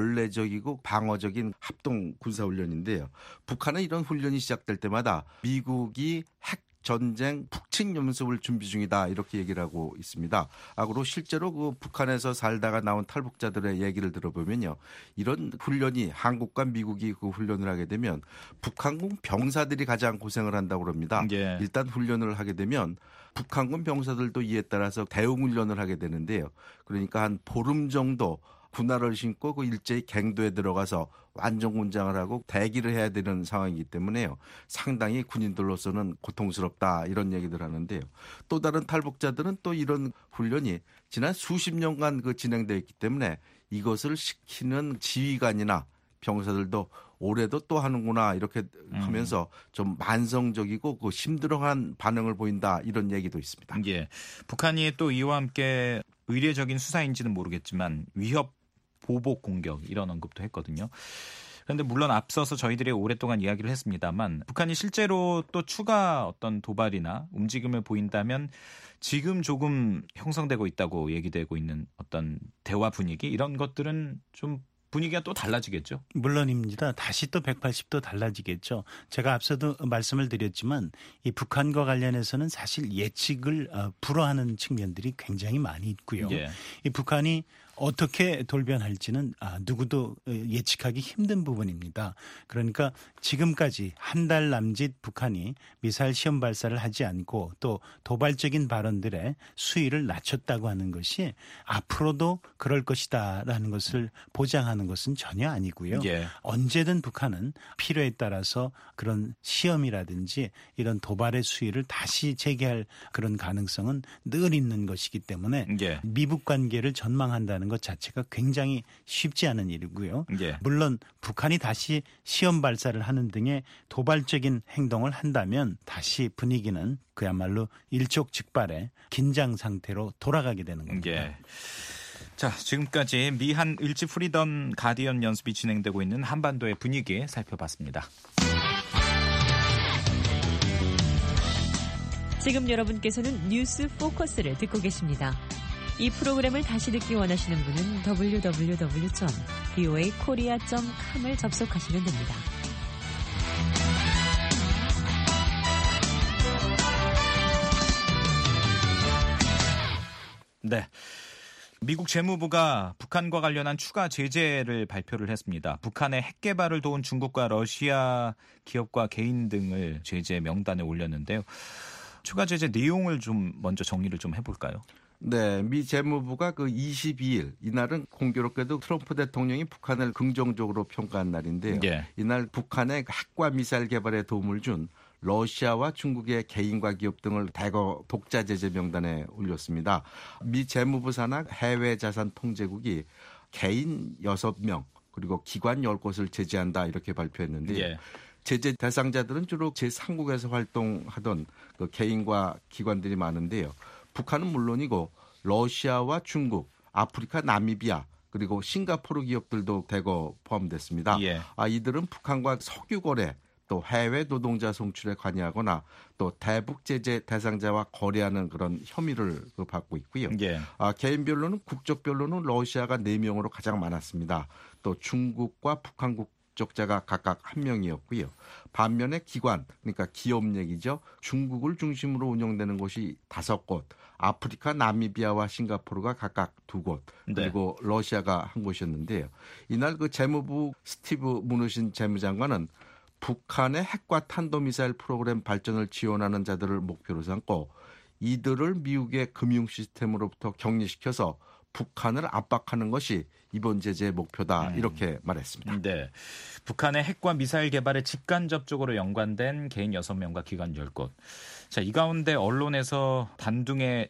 연례적이고 방어적인 합동 군사 훈련인데요. 북한은 이런 훈련이 시작될 때마다 미국이 핵 전쟁 북측 연습을 준비 중이다 이렇게 얘기를 하고 있습니다. 그리고 실제로 그 북한에서 살다가 나온 탈북자들의 얘기를 들어보면요, 이런 훈련이 한국과 미국이 그 훈련을 하게 되면 북한군 병사들이 가장 고생을 한다고 그럽니다. 예. 일단 훈련을 하게 되면 북한군 병사들도 이에 따라서 대응 훈련을 하게 되는데요. 그러니까 한 보름 정도 군화를 신고 그 일제히 갱도에 들어가서 완전 군장을 하고 대기를 해야 되는 상황이기 때문에요. 상당히 군인들로서는 고통스럽다 이런 얘기들 하는데요. 또 다른 탈북자들은 또 이런 훈련이 지난 수십 년간 그 진행되어 있기 때문에 이것을 시키는 지휘관이나 병사들도 올해도 또 하는구나 이렇게 하면서 좀 만성적이고 그 힘들어한 반응을 보인다 이런 얘기도 있습니다. 예, 북한이 또 이와 함께 의례적인 수사인지는 모르겠지만 위협 보복 공격 이런 언급도 했거든요. 그런데 물론 앞서서 저희들이 오랫동안 이야기를 했습니다만 북한이 실제로 또 추가 어떤 도발이나 움직임을 보인다면 지금 조금 형성되고 있다고 얘기되고 있는 어떤 대화 분위기 이런 것들은 좀 분위기가 또 달라지겠죠? 물론입니다. 다시 또 백팔십 도 달라지겠죠. 제가 앞서도 말씀을 드렸지만 이 북한과 관련해서는 사실 예측을 불허하는 측면들이 굉장히 많이 있고요. 예. 이 북한이 어떻게 돌변할지는 누구도 예측하기 힘든 부분입니다. 그러니까 지금까지 한 달 남짓 북한이 미사일 시험 발사를 하지 않고 또 도발적인 발언들의 수위를 낮췄다고 하는 것이 앞으로도 그럴 것이다라는 것을 보장하는 것은 전혀 아니고요. 예. 언제든 북한은 필요에 따라서 그런 시험이라든지 이런 도발의 수위를 다시 재개할 그런 가능성은 늘 있는 것이기 때문에 예. 미북 관계를 전망한다는 것 자체가 굉장히 쉽지 않은 일이고요. 예. 물론 북한이 다시 시험 발사를 하는 등의 도발적인 행동을 한다면 다시 분위기는 그야말로 일촉즉발의 긴장 상태로 돌아가게 되는 겁니다. 예. 자, 지금까지 미한 일지 프리덤 가디언 연습이 진행되고 있는 한반도의 분위기 살펴봤습니다. 지금 여러분께서는 뉴스 포커스를 듣고 계십니다. 이 프로그램을 다시 듣기 원하시는 분은 더블유 더블유 더블유 점 브이오에이 코리아 점 컴을 접속하시면 됩니다. 네. 미국 재무부가 북한과 관련한 추가 제재를 발표를 했습니다. 북한의 핵 개발을 도운 중국과 러시아 기업과 개인 등을 제재 명단에 올렸는데요. 추가 제재 내용을 좀 먼저 정리를 좀 해볼까요? 네, 미 재무부가 그 이십이 일 이날은 공교롭게도 트럼프 대통령이 북한을 긍정적으로 평가한 날인데요. 예. 이날 북한의 핵과 미사일 개발에 도움을 준 러시아와 중국의 개인과 기업 등을 대거 독자 제재 명단에 올렸습니다. 미 재무부 산하 해외 자산 통제국이 개인 여섯 명 그리고 기관 열 곳을 제재한다 이렇게 발표했는데 예. 제재 대상자들은 주로 제삼 국에서 활동하던 그 개인과 기관들이 많은데요. 북한은 물론이고 러시아와 중국, 아프리카, 나미비아 그리고 싱가포르 기업들도 대거 포함됐습니다. 예. 아, 이들은 북한과 석유 거래 또 해외 노동자 송출에 관여하거나 또 대북 제재 대상자와 거래하는 그런 혐의를 받고 있고요. 예. 아, 개인별로는 국적별로는 러시아가 네 명으로 가장 많았습니다. 또 중국과 북한 국적자가 각각 한 명이었고요. 반면에 기관, 그러니까 기업 얘기죠. 중국을 중심으로 운영되는 곳이 다섯 곳, 아프리카, 나미비아와 싱가포르가 각각 두 곳, 그리고 네. 러시아가 한 곳이었는데요. 이날 그 재무부 스티브 무누신 재무장관은 북한의 핵과 탄도미사일 프로그램 발전을 지원하는 자들을 목표로 삼고 이들을 미국의 금융 시스템으로부터 격리시켜서 북한을 압박하는 것이 이번 제재의 목표다 이렇게 말했습니다. 네, 북한의 핵과 미사일 개발에 직간접적으로 연관된 개인 여섯 명과 기관 열 곳. 자, 이 가운데 언론에서 단둥의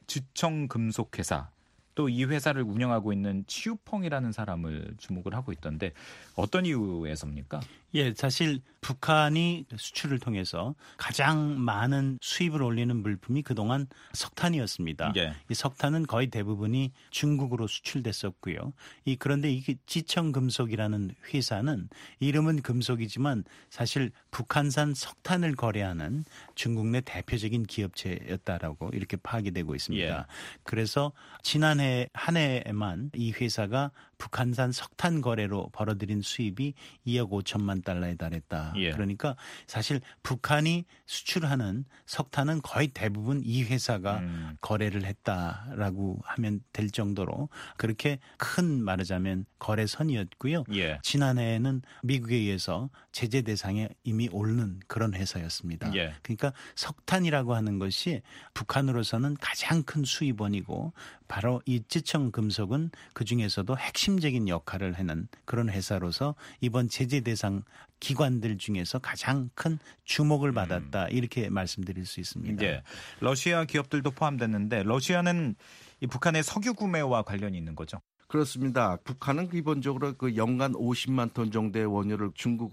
지청금속회사 또 이 회사를 운영하고 있는 치유펑이라는 사람을 주목을 하고 있던데 어떤 이유에서입니까? 예, 사실 북한이 수출을 통해서 가장 많은 수입을 올리는 물품이 그동안 석탄이었습니다. 예. 이 석탄은 거의 대부분이 중국으로 수출됐었고요. 이 그런데 이게 지청금속이라는 회사는 이름은 금속이지만 사실 북한산 석탄을 거래하는 중국 내 대표적인 기업체였다라고 이렇게 파악이 되고 있습니다. 예. 그래서 지난해 한 해에만 이 회사가 북한산 석탄 거래로 벌어들인 수입이 이억 오천만 달러에 달했다. 예. 그러니까 사실 북한이 수출하는 석탄은 거의 대부분 이 회사가 음. 거래를 했다라고 하면 될 정도로 그렇게 큰 말하자면 거래선이었고요. 예. 지난해에는 미국에 의해서 제재 대상에 이미 오른 그런 회사였습니다. 예. 그러니까 석탄이라고 하는 것이 북한으로서는 가장 큰 수입원이고 바로 이 지청금속은 그중에서도 핵심적인 역할을 하는 그런 회사로서 이번 제재 대상 기관들 중에서 가장 큰 주목을 받았다. 이렇게 말씀드릴 수 있습니다. 네. 러시아 기업들도 포함됐는데 러시아는 이 북한의 석유 구매와 관련이 있는 거죠? 그렇습니다. 북한은 기본적으로 그 연간 오십만 톤 정도의 원유를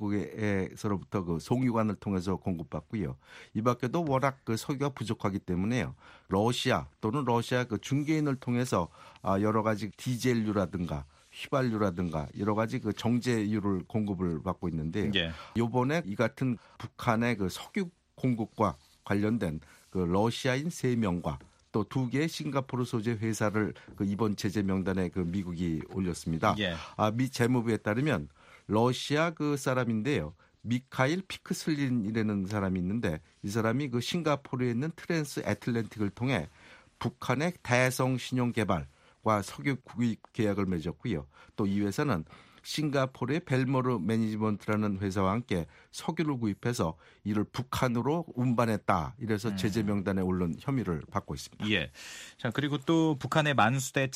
중국에서로부터 그 송유관을 통해서 공급받고요. 이 밖에도 워낙 그 석유가 부족하기 때문에요. 러시아 또는 러시아 그 중개인을 통해서 여러 가지 디젤유라든가 휘발유라든가 여러 가지 그 정제유를 공급을 받고 있는데 예. 이번에 이 같은 북한의 그 석유 공급과 관련된 그 러시아인 세 명과 또 두 개의 싱가포르 소재 회사를 그 이번 제재 명단에 그 미국이 올렸습니다. 예. 아, 미 재무부에 따르면 러시아 그 사람인데요. 미카일 피크슬린이라는 사람이 있는데 이 사람이 그 싱가포르에 있는 트랜스 애틀랜틱을 통해 북한의 대성 신용 개발과 석유 구입 계약을 맺었고요. 또 이 회사는 싱가포르의 벨모르 매니지먼트라는 회사와 함께 석유를 구입해서 이를 북한으로 운반했다. 이래서 제재 명단에 오른 혐의를 받고 있습니다. 예. 자, 그리고 또 북한의 만수대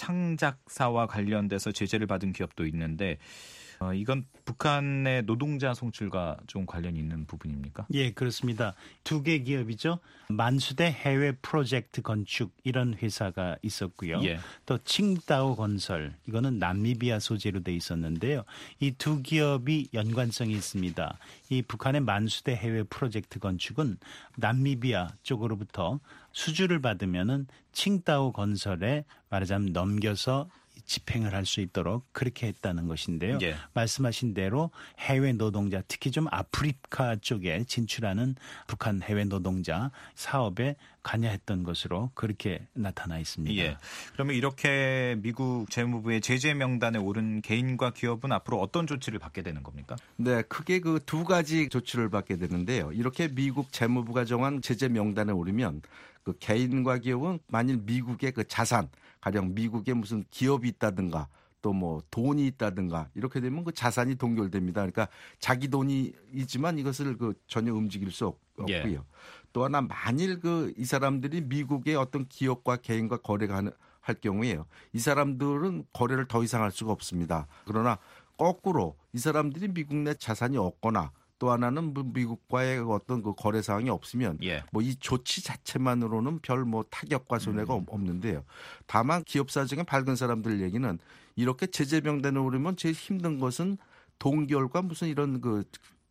창작사와 관련돼서 제재를 받은 기업도 있는데 어, 이건 북한의 노동자 송출과 좀 관련이 있는 부분입니까? 예, 그렇습니다. 두 개 기업이죠. 만수대 해외 프로젝트 건축 이런 회사가 있었고요. 예. 또 칭다오 건설 이거는 남미비아 소재로 돼 있었는데요. 이 두 기업이 연관성이 있습니다. 이 북한의 만수대 해외 프로젝트 건축은 남미비아 쪽으로부터 수주를 받으면은 칭다오 건설에 말하자면 넘겨서 집행을 할 수 있도록 그렇게 했다는 것인데요. 예. 말씀하신 대로 해외 노동자, 특히 좀 아프리카 쪽에 진출하는 북한 해외 노동자 사업에 관여했던 것으로 그렇게 나타나 있습니다. 예. 그러면 이렇게 미국 재무부의 제재 명단에 오른 개인과 기업은 앞으로 어떤 조치를 받게 되는 겁니까? 네, 크게 그 두 가지 조치를 받게 되는데요. 이렇게 미국 재무부가 정한 제재 명단에 오르면 그 개인과 기업은 만일 미국의 그 자산, 가령 미국에 무슨 기업이 있다든가 또 뭐 돈이 있다든가 이렇게 되면 그 자산이 동결됩니다. 그러니까 자기 돈이지만 이것을 그 전혀 움직일 수 없, 없고요. 예. 또 하나 만일 그 이 사람들이 미국의 어떤 기업과 개인과 거래가 하는, 할 경우에요. 이 사람들은 거래를 더 이상 할 수가 없습니다. 그러나 거꾸로 이 사람들이 미국 내 자산이 없거나 또 하나는 미국과의 어떤 그 거래 사항이 없으면 예. 뭐 이 조치 자체만으로는 별 뭐 타격과 손해가 음. 없는데요. 다만 기업 사정에 밝은 사람들 얘기는 이렇게 제재 명단에 오르면 제일 힘든 것은 동결과 무슨 이런 그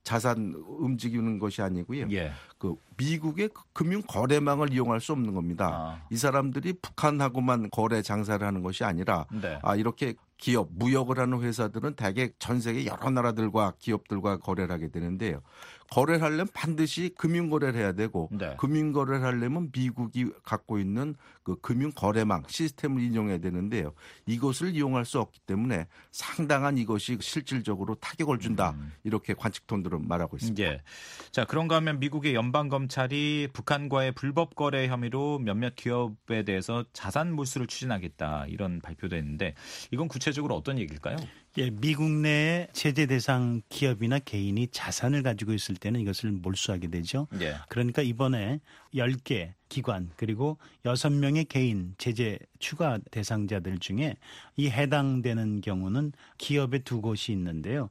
자산 움직이는 것이 아니고요. 예. 그 미국의 금융 거래망을 이용할 수 없는 겁니다. 아. 이 사람들이 북한하고만 거래 장사를 하는 것이 아니라 네. 아 이렇게 기업 무역을 하는 회사들은 대개 전 세계 여러 나라들과 기업들과 거래를 하게 되는데요. 거래를 하려면 반드시 금융 거래를 해야 되고 네. 금융 거래를 하려면 미국이 갖고 있는 그 금융 거래망 시스템을 인용해야 되는데요. 이것을 이용할 수 없기 때문에 상당한 이것이 실질적으로 타격을 준다. 음. 이렇게 관측통들은 말하고 있습니다. 예. 자, 그런가 하면 미국의 연방 검찰이 북한과의 불법 거래 혐의로 몇몇 기업에 대해서 자산 몰수를 추진하겠다 이런 발표도 했는데 이건 구체적으로 어떤 얘기일까요? 예, 미국 내에 제재 대상 기업이나 개인이 자산을 가지고 있을 때는 이것을 몰수하게 되죠. 예. 그러니까 이번에 열 개 기관 그리고 여섯 명의 개인 제재 추가 대상자들 중에 이 해당되는 경우는 기업의 두 곳이 있는데요.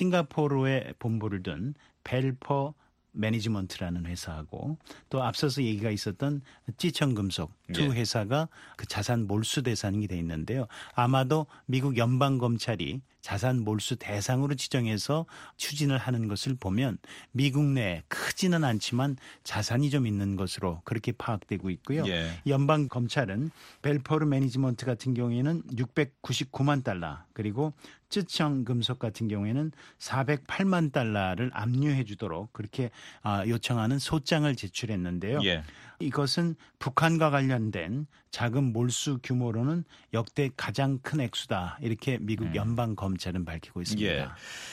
싱가포르에 본부를 둔 벨퍼 매니지먼트라는 회사하고 또 앞서서 얘기가 있었던 찌청금속 두 예. 회사가 그 자산 몰수 대상이 돼 있는데요. 아마도 미국 연방검찰이 자산 몰수 대상으로 지정해서 추진을 하는 것을 보면 미국 내에 크지는 않지만 자산이 좀 있는 것으로 그렇게 파악되고 있고요. 예. 연방검찰은 벨포르 매니지먼트 같은 경우에는 육백구십구만 달러 그리고 쯔청금속 같은 경우에는 사백팔만 달러를 압류해 주도록 그렇게 요청하는 소장을 제출했는데요. 예. 이것은 북한과 관련된 자금 몰수 규모로는 역대 가장 큰 액수다. 이렇게 미국 연방검찰은 밝히고 있습니다. 예.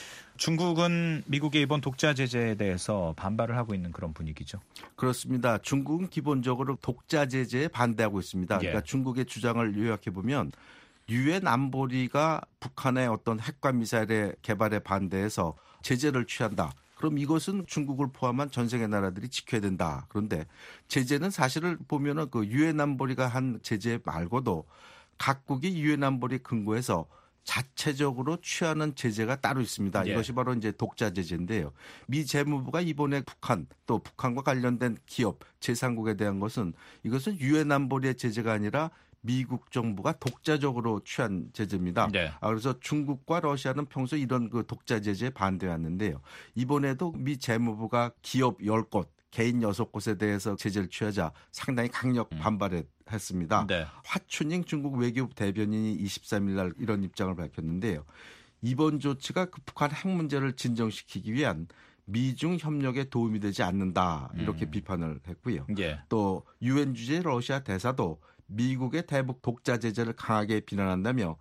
중국은 미국의 이번 독자 제재에 대해서 반발을 하고 있는 그런 분위기죠. 그렇습니다. 중국은 기본적으로 독자 제재에 반대하고 있습니다. 그러니까 예. 중국의 주장을 요약해 보면 유엔 안보리가 북한의 어떤 핵과 미사일의 개발에 반대해서 제재를 취한다. 그럼 이것은 중국을 포함한 전 세계 나라들이 지켜야 된다. 그런데 제재는 사실을 보면은 그 유엔 안보리가 한 제재 말고도 각국이 유엔 안보리 근거에서 자체적으로 취하는 제재가 따로 있습니다. 예. 이것이 바로 이제 독자 제재인데요. 미 재무부가 이번에 북한 또 북한과 관련된 기업 제삼국에 대한 것은 이것은 유엔 안보리의 제재가 아니라 미국 정부가 독자적으로 취한 제재입니다. 네. 아, 그래서 중국과 러시아는 평소 이런 그 독자 제재에 반대했는데요. 이번에도 미 재무부가 기업 열 곳, 개인 여섯 곳에 대해서 제재를 취하자 상당히 강력 반발했습니다. 음. 네. 화춘잉 중국 외교부 대변인이 이십삼 일 날 이런 입장을 밝혔는데요. 이번 조치가 그 북한 핵 문제를 진정시키기 위한 미중 협력에 도움이 되지 않는다 이렇게 음. 비판을 했고요. 예. 또 유엔 주재 러시아 대사도 미국의 대북 독자 제재를 강하게 비난한다며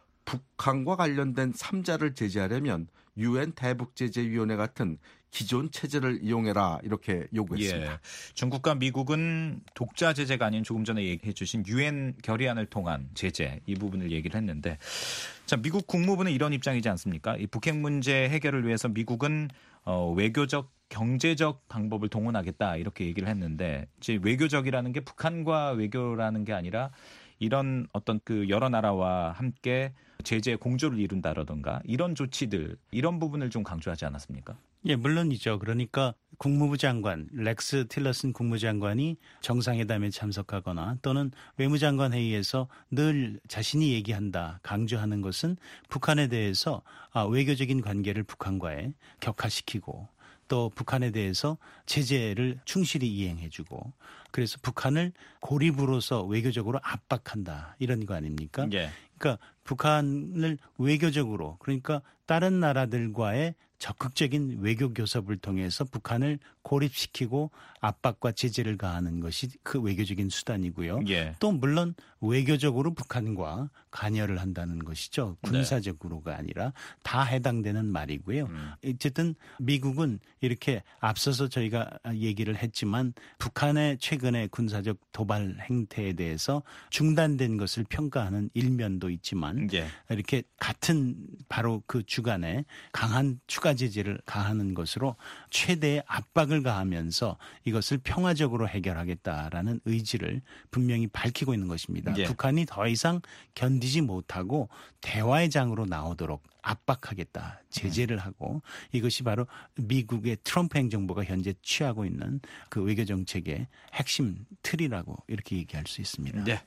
북한과 관련된 삼자를 제재하려면 유엔 대북제재위원회 같은 기존 체제를 이용해라 이렇게 요구했습니다. 예. 중국과 미국은 독자 제재가 아닌 조금 전에 얘기해 주신 유엔 결의안을 통한 제재 이 부분을 얘기를 했는데 자, 미국 국무부는 이런 입장이지 않습니까? 이 북핵 문제 해결을 위해서 미국은 어, 외교적 경제적 방법을 동원하겠다 이렇게 얘기를 했는데 이제 외교적이라는 게 북한과 외교라는 게 아니라 이런 어떤 그 여러 나라와 함께 제재 공조를 이룬다라든가 이런 조치들 이런 부분을 좀 강조하지 않았습니까? 예, 물론이죠. 그러니까 국무부 장관 렉스 틸러슨 국무장관이 정상회담에 참석하거나 또는 외무장관 회의에서 늘 자신이 얘기한다, 강조하는 것은 북한에 대해서 외교적인 관계를 북한과의 격화시키고 또 북한에 대해서 제재를 충실히 이행해주고 그래서 북한을 고립으로서 외교적으로 압박한다 이런 거 아닙니까? 예. 그러니까 북한을 외교적으로 그러니까 다른 나라들과의 적극적인 외교 교섭을 통해서 북한을 고립시키고 압박과 제재를 가하는 것이 그 외교적인 수단이고요. 예. 또 물론 외교적으로 북한과 관여를 한다는 것이죠. 군사적으로가 네. 아니라 다 해당되는 말이고요. 음. 어쨌든 미국은 이렇게 앞서서 저희가 얘기를 했지만 북한의 최근의 군사적 도발 행태에 대해서 중단된 것을 평가하는 일면도 있지만 예. 이렇게 같은 바로 그 주간에 강한 추가 제재를 가하는 것으로 최대의 압박을 가하면서 이것을 평화적으로 해결하겠다라는 의지를 분명히 밝히고 있는 것입니다. 예. 북한이 더 이상 견디지 못하고 대화의 장으로 나오도록 압박하겠다, 제재를 하고 이것이 바로 미국의 트럼프 행정부가 현재 취하고 있는 그 외교 정책의 핵심 틀이라고 이렇게 얘기할 수 있습니다. 네.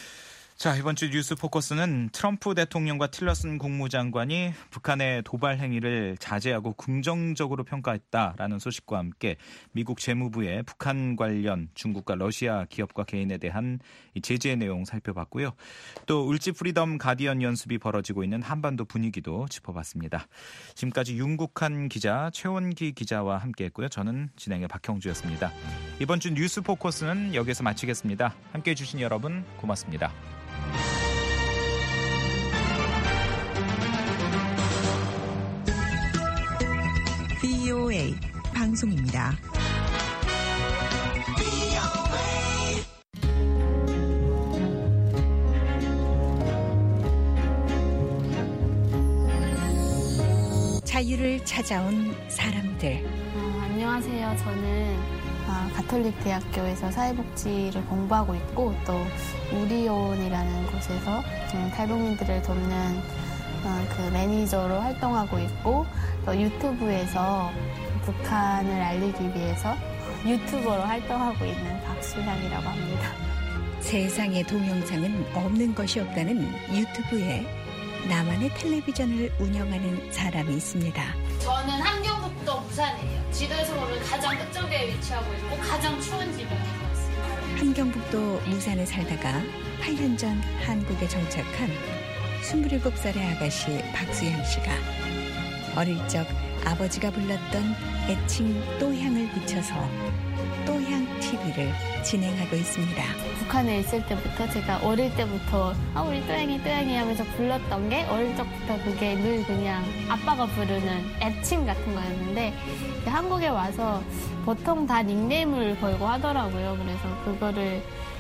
자, 이번 주 뉴스 포커스는 트럼프 대통령과 틸러슨 국무장관이 북한의 도발 행위를 자제하고 긍정적으로 평가했다라는 소식과 함께 미국 재무부의 북한 관련 중국과 러시아 기업과 개인에 대한 제재 내용 살펴봤고요. 또 울지 프리덤 가디언 연습이 벌어지고 있는 한반도 분위기도 짚어봤습니다. 지금까지 윤국한 기자, 최원기 기자와 함께했고요. 저는 진행의 박형주였습니다. 이번 주 뉴스 포커스는 여기서 마치겠습니다. 함께해 주신 여러분 고맙습니다. 브이오에이 방송입니다. 자유를 찾아온 사람들. 어, 안녕하세요. 저는 어, 가톨릭 대학교에서 사회복지를 공부하고 있고 또 우리온이라는 곳에서 음, 탈북민들을 돕는 어, 그 매니저로 활동하고 있고 또 유튜브에서 북한을 알리기 위해서 유튜버로 활동하고 있는 박수향이라고 합니다. 세상에 동영상은 없는 것이 없다는 유튜브에 나만의 텔레비전을 운영하는 사람이 있습니다. 저는 함경북도 부산이에요. 지도에서 보면 가장 끝쪽에 위치하고 있고 가장 추운 지방에서 왔습니다. 함경북도 무산에 살다가 팔 년 전 한국에 정착한 스물일곱 살의 아가씨 박수향 씨가 어릴 적 아버지가 불렀던 애칭 또향을 붙여서 또향티비를 진행하고 있습니다. 북한에 있을 때부터 제가 어릴 때부터 아 우리 또향이 또향이 하면서 불렀던 게 어릴 적부터 그게 늘 그냥 아빠가 부르는 애칭 같은 거였는데 한국에 와서 보통 다 닉네임을 걸고 하더라고요. 그래서 그거를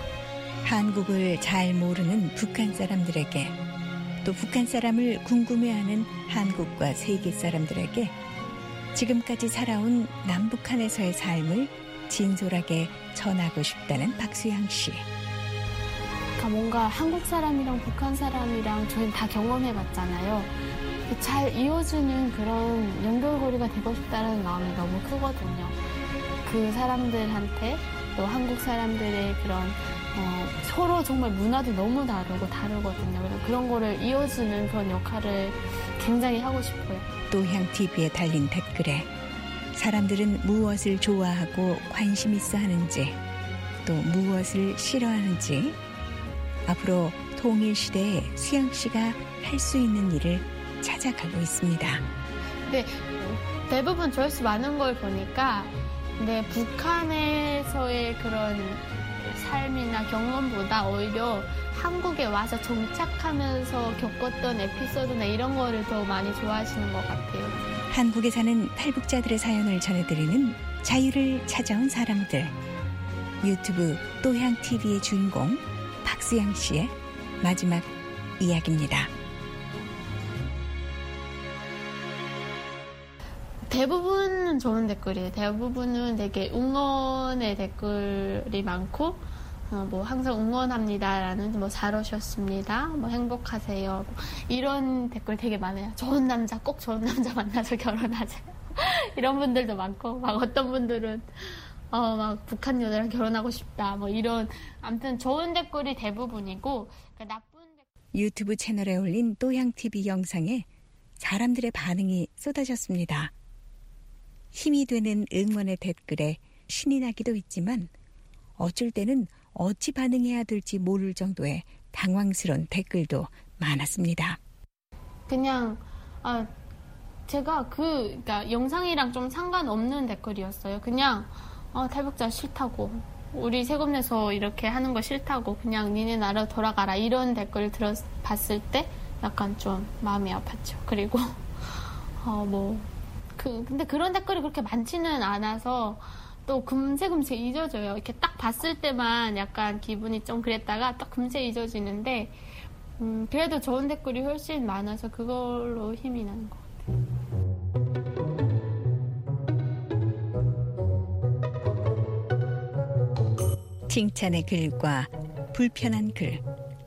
한국을 잘 모르는 북한 사람들에게 또 북한 사람을 궁금해하는 한국과 세계 사람들에게 지금까지 살아온 남북한에서의 삶을 진솔하게 전하고 싶다는 박수향 씨. 그러니까 뭔가 한국 사람이랑 북한 사람이랑 저희는 다 경험해봤잖아요. 잘 이어주는 그런 연결고리가 되고 싶다는 마음이 너무 크거든요. 그 사람들한테 또 한국 사람들의 그런 어, 서로 정말 문화도 너무 다르고 다르거든요. 그래서 그런 거를 이어주는 그런 역할을 굉장히 하고 싶어요. 또향티비에 달린 댓글에 사람들은 무엇을 좋아하고 관심 있어 하는지 또 무엇을 싫어하는지 앞으로 통일시대에 수향 씨가 할 수 있는 일을 찾아가고 있습니다. 네, 대부분 조회수 많은 걸 보니까 근데 북한에서의 그런 삶이나 경험보다 오히려 한국에 와서 정착하면서 겪었던 에피소드나 이런 거를 더 많이 좋아하시는 것 같아요. 한국에 사는 탈북자들의 사연을 전해드리는 자유를 찾아온 사람들. 유튜브 또향티비의 주인공 박수양 씨의 마지막 이야기입니다. 대부분은 좋은 댓글이에요. 대부분은 되게 응원의 댓글이 많고 어, 뭐 항상 응원합니다라는 뭐 잘 오셨습니다. 뭐 행복하세요. 뭐 이런 댓글 되게 많아요. 좋은 남자 꼭 좋은 남자 만나서 결혼하세요. 이런 분들도 많고 막 어떤 분들은 어, 막 북한 여자랑 결혼하고 싶다. 뭐 이런 아무튼 좋은 댓글이 대부분이고 그러니까 나쁜 댓글... 유튜브 채널에 올린 또향티비 영상에 사람들의 반응이 쏟아졌습니다. 힘이 되는 응원의 댓글에 신이 나기도 있지만 어쩔 때는 어찌 반응해야 될지 모를 정도의 당황스러운 댓글도 많았습니다. 그냥 아, 제가 그 그러니까 영상이랑 좀 상관없는 댓글이었어요. 그냥 어, 탈북자 싫다고 우리 세금 내서 이렇게 하는 거 싫다고 그냥 니네 나라 돌아가라 이런 댓글을 들어 봤을 때 약간 좀 마음이 아팠죠. 그리고 어, 뭐 그 근데 그런 댓글이 그렇게 많지는 않아서 또 금세 금세 잊어져요. 이렇게 딱 봤을 때만 약간 기분이 좀 그랬다가 딱 금세 잊어지는데 음, 그래도 좋은 댓글이 훨씬 많아서 그걸로 힘이 나는 것 같아요. 칭찬의 글과 불편한 글.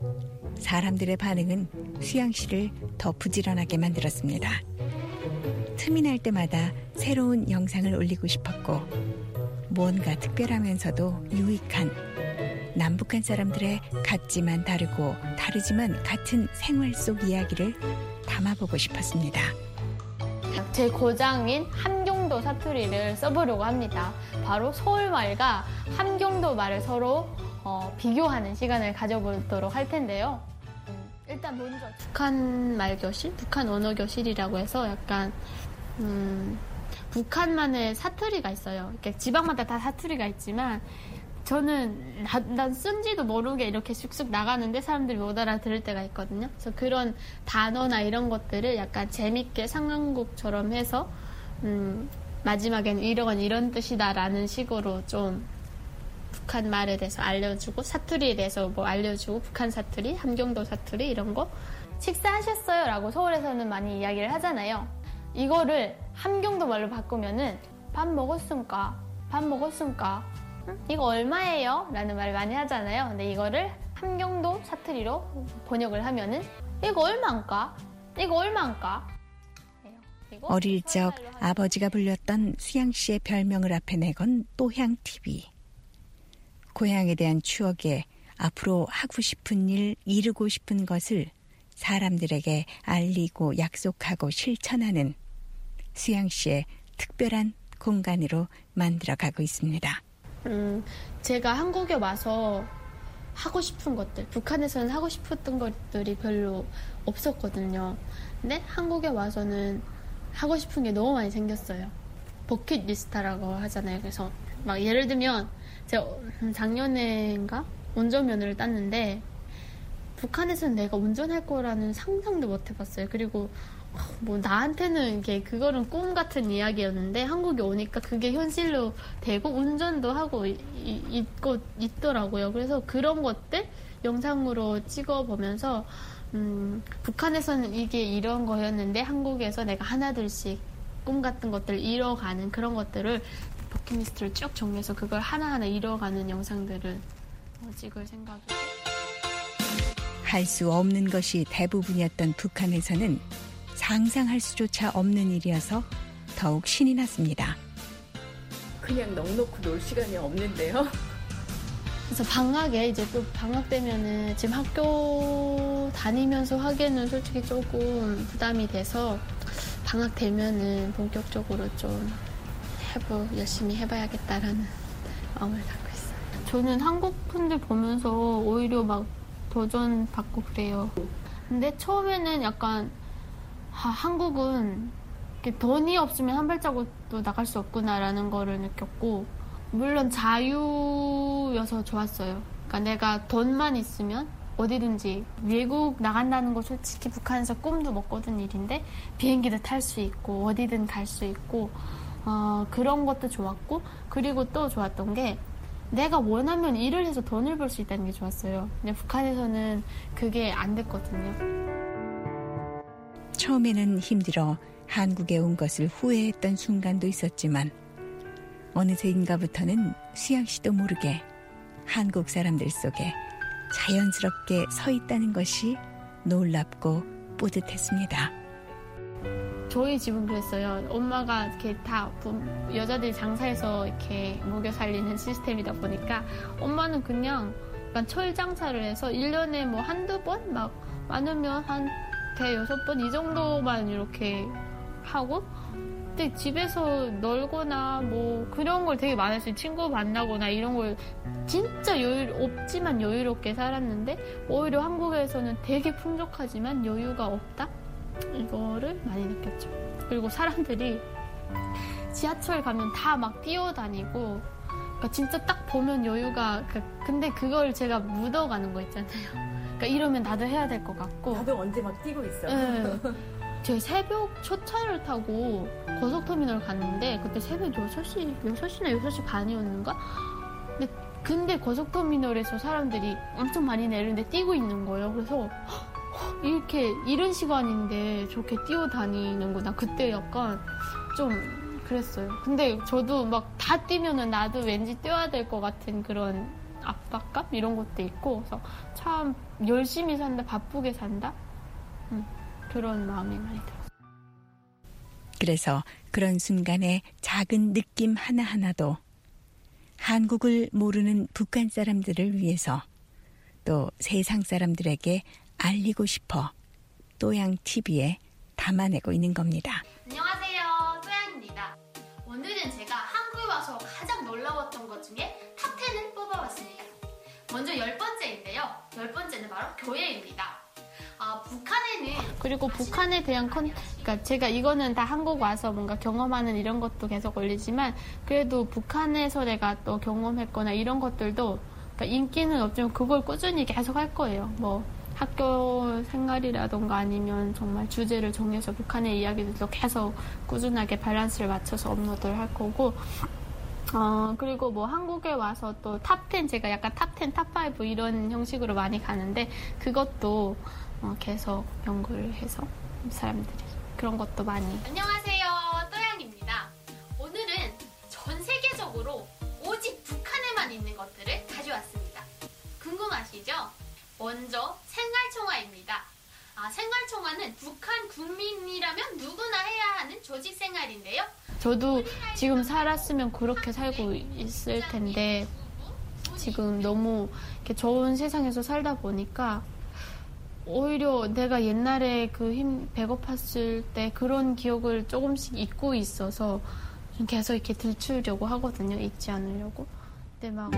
사람들의 반응은 수양 씨를 더 부지런하게 만들었습니다. 틈이 날 때마다 새로운 영상을 올리고 싶었고 무언가 특별하면서도 유익한 남북한 사람들의 같지만 다르고 다르지만 같은 생활 속 이야기를 담아보고 싶었습니다. 제 고장인 함경도 사투리를 써보려고 합니다. 바로 서울말과 함경도 말을 서로 어, 비교하는 시간을 가져보도록 할 텐데요. 일단 먼저 북한 말 교실, 북한 언어 교실이라고 해서 약간 음, 북한만의 사투리가 있어요. 이렇게 지방마다 다 사투리가 있지만 저는 나, 난 쓴지도 모르게 이렇게 쑥쑥 나가는데 사람들이 못 알아들을 때가 있거든요. 그래서 그런 단어나 이런 것들을 약간 재밌게 상황극처럼 해서 음, 마지막에는 이런 이런 뜻이다라는 식으로 좀 북한 말에 대해서 알려주고 사투리에 대해서 뭐 알려주고 북한 사투리, 함경도 사투리 이런 거 식사하셨어요? 라고 서울에서는 많이 이야기를 하잖아요. 이거를 함경도 말로 바꾸면은 밥 먹었습니까? 밥 먹었습니까? 응? 이거 얼마예요? 라는 말을 많이 하잖아요. 근데 이거를 함경도 사투리로 번역을 하면은 이거 얼마인가? 이거 얼마인가? 어릴 적 아버지가 불렸던 수양 씨의 별명을 앞에 내건 또향티비. 고향에 대한 추억에 앞으로 하고 싶은 일, 이루고 싶은 것을 사람들에게 알리고 약속하고 실천하는 수양 씨의 특별한 공간으로 만들어가고 있습니다. 음, 제가 한국에 와서 하고 싶은 것들, 북한에서는 하고 싶었던 것들이 별로 없었거든요. 근데 한국에 와서는 하고 싶은 게 너무 많이 생겼어요. 버킷리스트라고 하잖아요. 그래서 막 예를 들면 제가 작년에인가 운전면허를 땄는데 북한에서는 내가 운전할 거라는 상상도 못 해봤어요. 그리고 뭐 나한테는 이게 그거는 꿈 같은 이야기였는데 한국에 오니까 그게 현실로 되고 운전도 하고 이, 이, 있고 있더라고요. 그래서 그런 것들 영상으로 찍어보면서 음, 북한에서는 이게 이런 거였는데 한국에서 내가 하나둘씩 꿈 같은 것들을 이뤄가는 그런 것들을 버킷리스트를 쭉 정리해서 그걸 하나하나 이뤄가는 영상들을 찍을 생각이에요. 할 수 없는 것이 대부분이었던 북한에서는 상상할 수조차 없는 일이어서 더욱 신이 났습니다. 그냥 넉넉히 놀 시간이 없는데요. 그래서 방학에 이제 또 방학 되면은 지금 학교 다니면서 하기에는 솔직히 조금 부담이 돼서 방학 되면은 본격적으로 좀 해보 열심히 해봐야겠다라는 마음을 갖고 있어요. 저는 한국 분들 보면서 오히려 막 도전 받고 그래요. 근데 처음에는 약간 아, 한국은 돈이 없으면 한 발자국도 나갈 수 없구나라는 거를 느꼈고, 물론 자유여서 좋았어요. 그러니까 내가 돈만 있으면 어디든지, 외국 나간다는 거 솔직히 북한에서 꿈도 못 꿔둔 일인데 비행기도 탈 수 있고 어디든 갈 수 있고 어, 그런 것도 좋았고, 그리고 또 좋았던 게 내가 원하면 일을 해서 돈을 벌 수 있다는 게 좋았어요. 근데 북한에서는 그게 안 됐거든요. 처음에는 힘들어 한국에 온 것을 후회했던 순간도 있었지만 어느새인가부터는 수양 씨도 모르게 한국 사람들 속에 자연스럽게 서 있다는 것이 놀랍고 뿌듯했습니다. 저희 집은 그랬어요. 엄마가 이렇게 다 여자들이 장사해서 이렇게 먹여 살리는 시스템이다 보니까 엄마는 그냥 약간 철 장사를 해서 일 년에 뭐 한두 번? 막 많으면 한 대여섯 번 이 정도만 이렇게 하고, 근데 집에서 놀거나 뭐 그런 걸 되게 많았어요. 친구 만나거나 이런 걸 진짜 여유 없지만 여유롭게 살았는데, 오히려 한국에서는 되게 풍족하지만 여유가 없다? 이거를 많이 느꼈죠. 그리고 사람들이 지하철 가면 다 막 뛰어다니고, 그러니까 진짜 딱 보면 여유가, 근데 그걸 제가 묻어가는 거 있잖아요. 그러니까 이러면 나도 해야 될 것 같고. 나도 언제 막 뛰고 있어. 네. 제가 새벽 첫 차를 타고 고속터미널 갔는데 그때 새벽 여섯 시, 여섯 시나 여섯 시 반이었는가? 근데, 근데 고속터미널에서 사람들이 엄청 많이 내리는데 뛰고 있는 거예요. 그래서 이렇게 이른 시간인데 저렇게 뛰어다니는구나. 그때 약간 좀 그랬어요. 근데 저도 막 다 뛰면은 나도 왠지 뛰어야 될 것 같은 그런 압박감? 이런 것도 있고, 그래서 참 열심히 산다, 바쁘게 산다? 음, 그런 마음이 많이 들었어요. 그래서 그런 순간의 작은 느낌 하나하나도 한국을 모르는 북한 사람들을 위해서, 또 세상 사람들에게 알리고 싶어 또양티비에 담아내고 있는 겁니다. 안녕하세요, 또양입니다. 오늘은 제가 한국에 와서 가장 놀라웠던 것 중에 탑 텐을 뽑아봤습니다. 먼저 열 번째인데요. 열 번째는 바로 교회입니다. 아, 북한에는 그리고 북한에 대한 컨, 그러니까 제가 이거는 다 한국 와서 뭔가 경험하는 이런 것도 계속 올리지만, 그래도 북한에서 내가 또 경험했거나 이런 것들도, 그러니까 인기는 없지만 그걸 꾸준히 계속 할 거예요. 뭐 학교 생활이라던가 아니면 정말 주제를 정해서 북한의 이야기들도 계속 꾸준하게 밸런스를 맞춰서 업로드를 할 거고, 어, 그리고 뭐 한국에 와서 또 탑 텐, 제가 약간 탑 텐, 탑 파이브 이런 형식으로 많이 가는데, 그것도 어, 계속 연구를 해서 사람들이 그런 것도 많이. 안녕하세요, 또양입니다. 오늘은 전 세계적으로 오직 북한에만 있는 것들을 가져왔습니다. 궁금하시죠? 먼저 생활총화입니다. 아, 생활총화는 북한 국민이라면 누구나 해야 하는 조직 생활인데요. 저도 지금 살았으면 그렇게 살고 있을 텐데, 지금 너무 이렇게 좋은 세상에서 살다 보니까 오히려 내가 옛날에 그 힘 배고팠을 때 그런 기억을 조금씩 잊고 있어서 계속 이렇게 들추려고 하거든요. 잊지 않으려고. 근데 막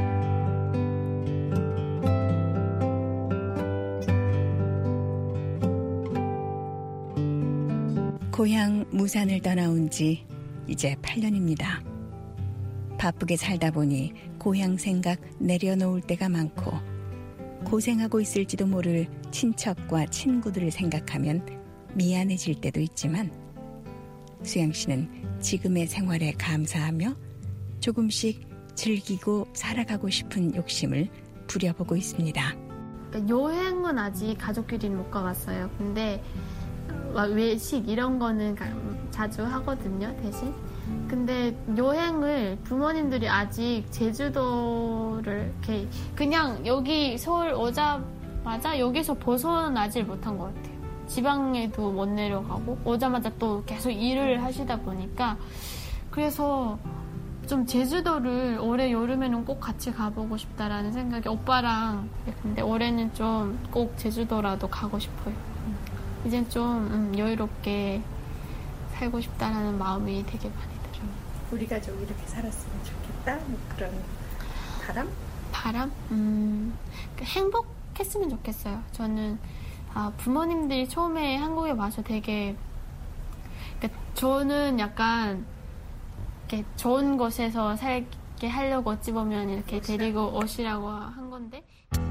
고향 무산을 떠나온 지 이제 팔 년입니다. 바쁘게 살다 보니 고향 생각 내려놓을 때가 많고, 고생하고 있을지도 모를 친척과 친구들을 생각하면 미안해질 때도 있지만, 수양 씨는 지금의 생활에 감사하며 조금씩 즐기고 살아가고 싶은 욕심을 부려보고 있습니다. 여행은 아직 가족끼리 못 가봤어요. 근데 외식 이런 거는 자주 하거든요, 대신. 근데 여행을 부모님들이 아직 제주도를 이렇게 그냥 여기 서울 오자마자 여기서 벗어나질 못한 것 같아요. 지방에도 못 내려가고 오자마자 또 계속 일을 하시다 보니까, 그래서 좀 제주도를 올해 여름에는 꼭 같이 가보고 싶다라는 생각이, 오빠랑. 근데 올해는 좀 꼭 제주도라도 가고 싶어요. 이젠 좀 음, 여유롭게 살고 싶다라는 마음이 되게 많이 들어요. 우리 가족 이렇게 살았으면 좋겠다? 뭐 그런 바람? 바람? 음, 행복했으면 좋겠어요. 저는 아, 부모님들이 처음에 한국에 와서 되게, 그러니까 저는 약간 이렇게 좋은 곳에서 살게 하려고 어찌 보면 이렇게 데리고 오시라고 한 건데.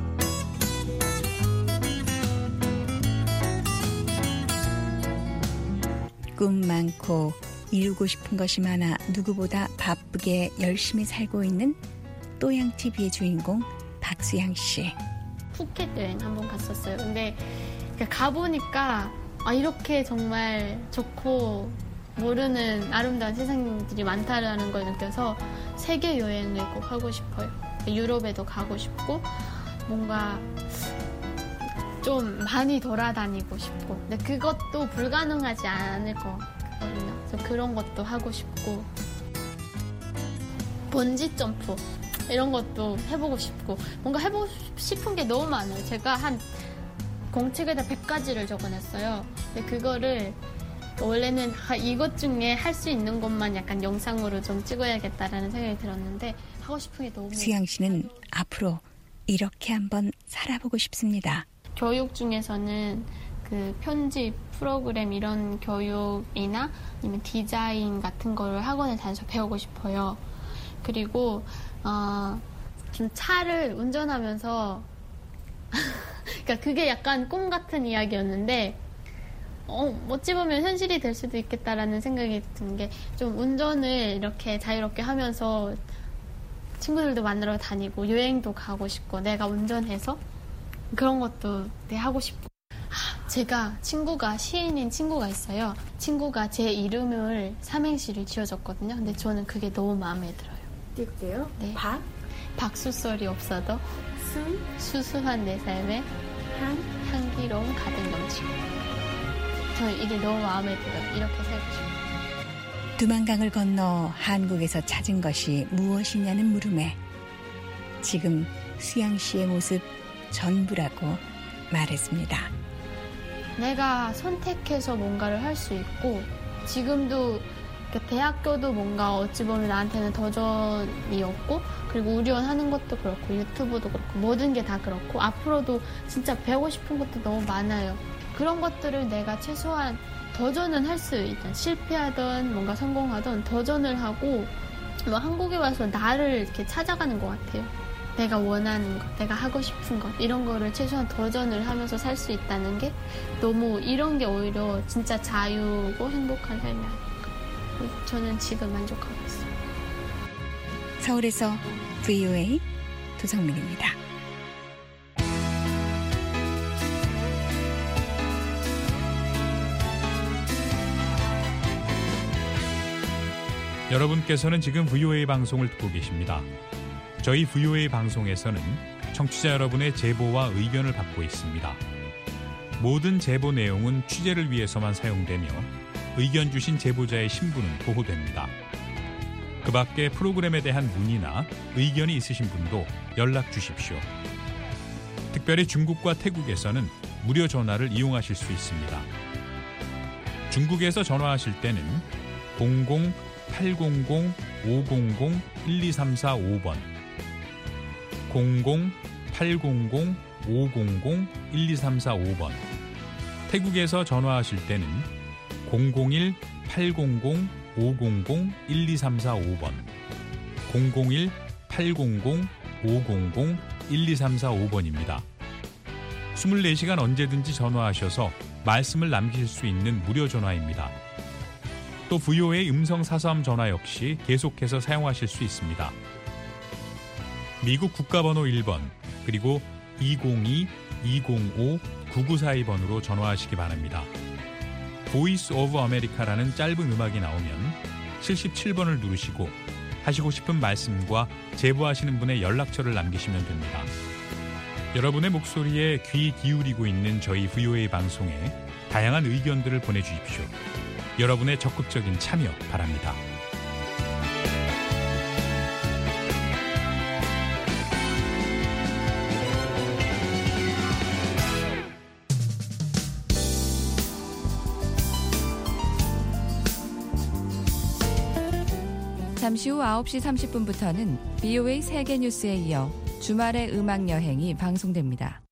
꿈 많고 이루고 싶은 것이 많아 누구보다 바쁘게 열심히 살고 있는 또양티비의 주인공 박수양 씨. 푸켓 여행 한번 갔었어요. 근데 가보니까 아, 이렇게 정말 좋고 모르는 아름다운 세상들이 많다라는 걸 느껴서 세계 여행을 꼭 하고 싶어요. 유럽에도 가고 싶고 뭔가 좀 많이 돌아다니고 싶고 근데 그것도 불가능하지 않을 것 같거든요. 그래서 그런 것도 하고 싶고 번지 점프 이런 것도 해보고 싶고 뭔가 해보고 싶은 게 너무 많아요. 제가 한 공책에다 백 가지를 적어놨어요. 근데 그거를 원래는 이것 중에 할 수 있는 것만 약간 영상으로 좀 찍어야겠다라는 생각이 들었는데 하고 싶은 게 너무 수양 씨는 앞으로 이렇게 한번 살아보고 싶습니다. 교육 중에서는 그 편집 프로그램 이런 교육이나 아니면 디자인 같은 거를 학원에 다녀서 배우고 싶어요. 그리고 어, 좀 차를 운전하면서 그러니까 그게 약간 꿈 같은 이야기였는데 어, 어찌 보면 현실이 될 수도 있겠다라는 생각이 든 게 좀 운전을 이렇게 자유롭게 하면서 친구들도 만나러 다니고 여행도 가고 싶고 내가 운전해서 그런 것도 네, 하고 싶고 아, 제가 친구가 시인인 친구가 있어요. 친구가 제 이름을 삼행시를 지어줬거든요. 근데 저는 그게 너무 마음에 들어요. 띄울게요. 네. 박 박수소리 없어도 수 수수한 내 삶에 향 향기로운 가득 넘치고 저는 이게 너무 마음에 들어요. 이렇게 살고 싶어요. 두만강을 건너 한국에서 찾은 것이 무엇이냐는 물음에 지금 수양 씨의 모습 전부라고 말했습니다. 내가 선택해서 뭔가를 할 수 있고 지금도 대학교도 뭔가 어찌 보면 나한테는 도전이었고 그리고 우리원 것도 그렇고 유튜브도 그렇고 모든 게 다 그렇고 앞으로도 진짜 배우고 싶은 것도 너무 많아요. 그런 것들을 내가 최소한 도전은 할 수 있다. 실패하든 뭔가 성공하든 도전을 하고 뭐 한국에 와서 나를 이렇게 찾아가는 것 같아요. 내가 원하는 것, 내가 하고 싶은 것 이런 거를 최소한 도전을 하면서 살 수 있다는 게 너무 이런 게 오히려 진짜 자유고 행복한 삶이 아닐까. 저는 지금 만족하고 있어요. 서울에서 브이오에이 도성민입니다. 여러분께서는 지금 브이오에이 방송을 듣고 계십니다. 저희 브이오에이 방송에서는 청취자 여러분의 제보와 의견을 받고 있습니다. 모든 제보 내용은 취재를 위해서만 사용되며 의견 주신 제보자의 신분은 보호됩니다. 그 밖에 프로그램에 대한 문의나 의견이 있으신 분도 연락 주십시오. 특별히 중국과 태국에서는 무료 전화를 이용하실 수 있습니다. 중국에서 전화하실 때는 공공 팔공공 오공공 일이삼사오 번 공공 팔공공 오공공 일이삼사오 번 태국에서 전화하실 때는 공공일 팔공공 오공공 일이삼사오 번 공공일 팔공공 오공공 일이삼사오 번입니다. 이십사 시간 언제든지 전화하셔서 말씀을 남기실 수 있는 무료 전화입니다. 또 브이오에이 음성 사서함 전화 역시 계속해서 사용하실 수 있습니다. 미국 국가번호 일 번 그리고 이공이 이공오 구구사이 번으로 전화하시기 바랍니다. 보이스 오브 아메리카라는 짧은 음악이 나오면 칠십칠 번을 누르시고 하시고 싶은 말씀과 제보하시는 분의 연락처를 남기시면 됩니다. 여러분의 목소리에 귀 기울이고 있는 저희 브이오에이 방송에 다양한 의견들을 보내주십시오. 여러분의 적극적인 참여 바랍니다. 잠시 후 아홉 시 삼십 분부터는 브이오에이 세계뉴스에 이어 주말의 음악여행이 방송됩니다.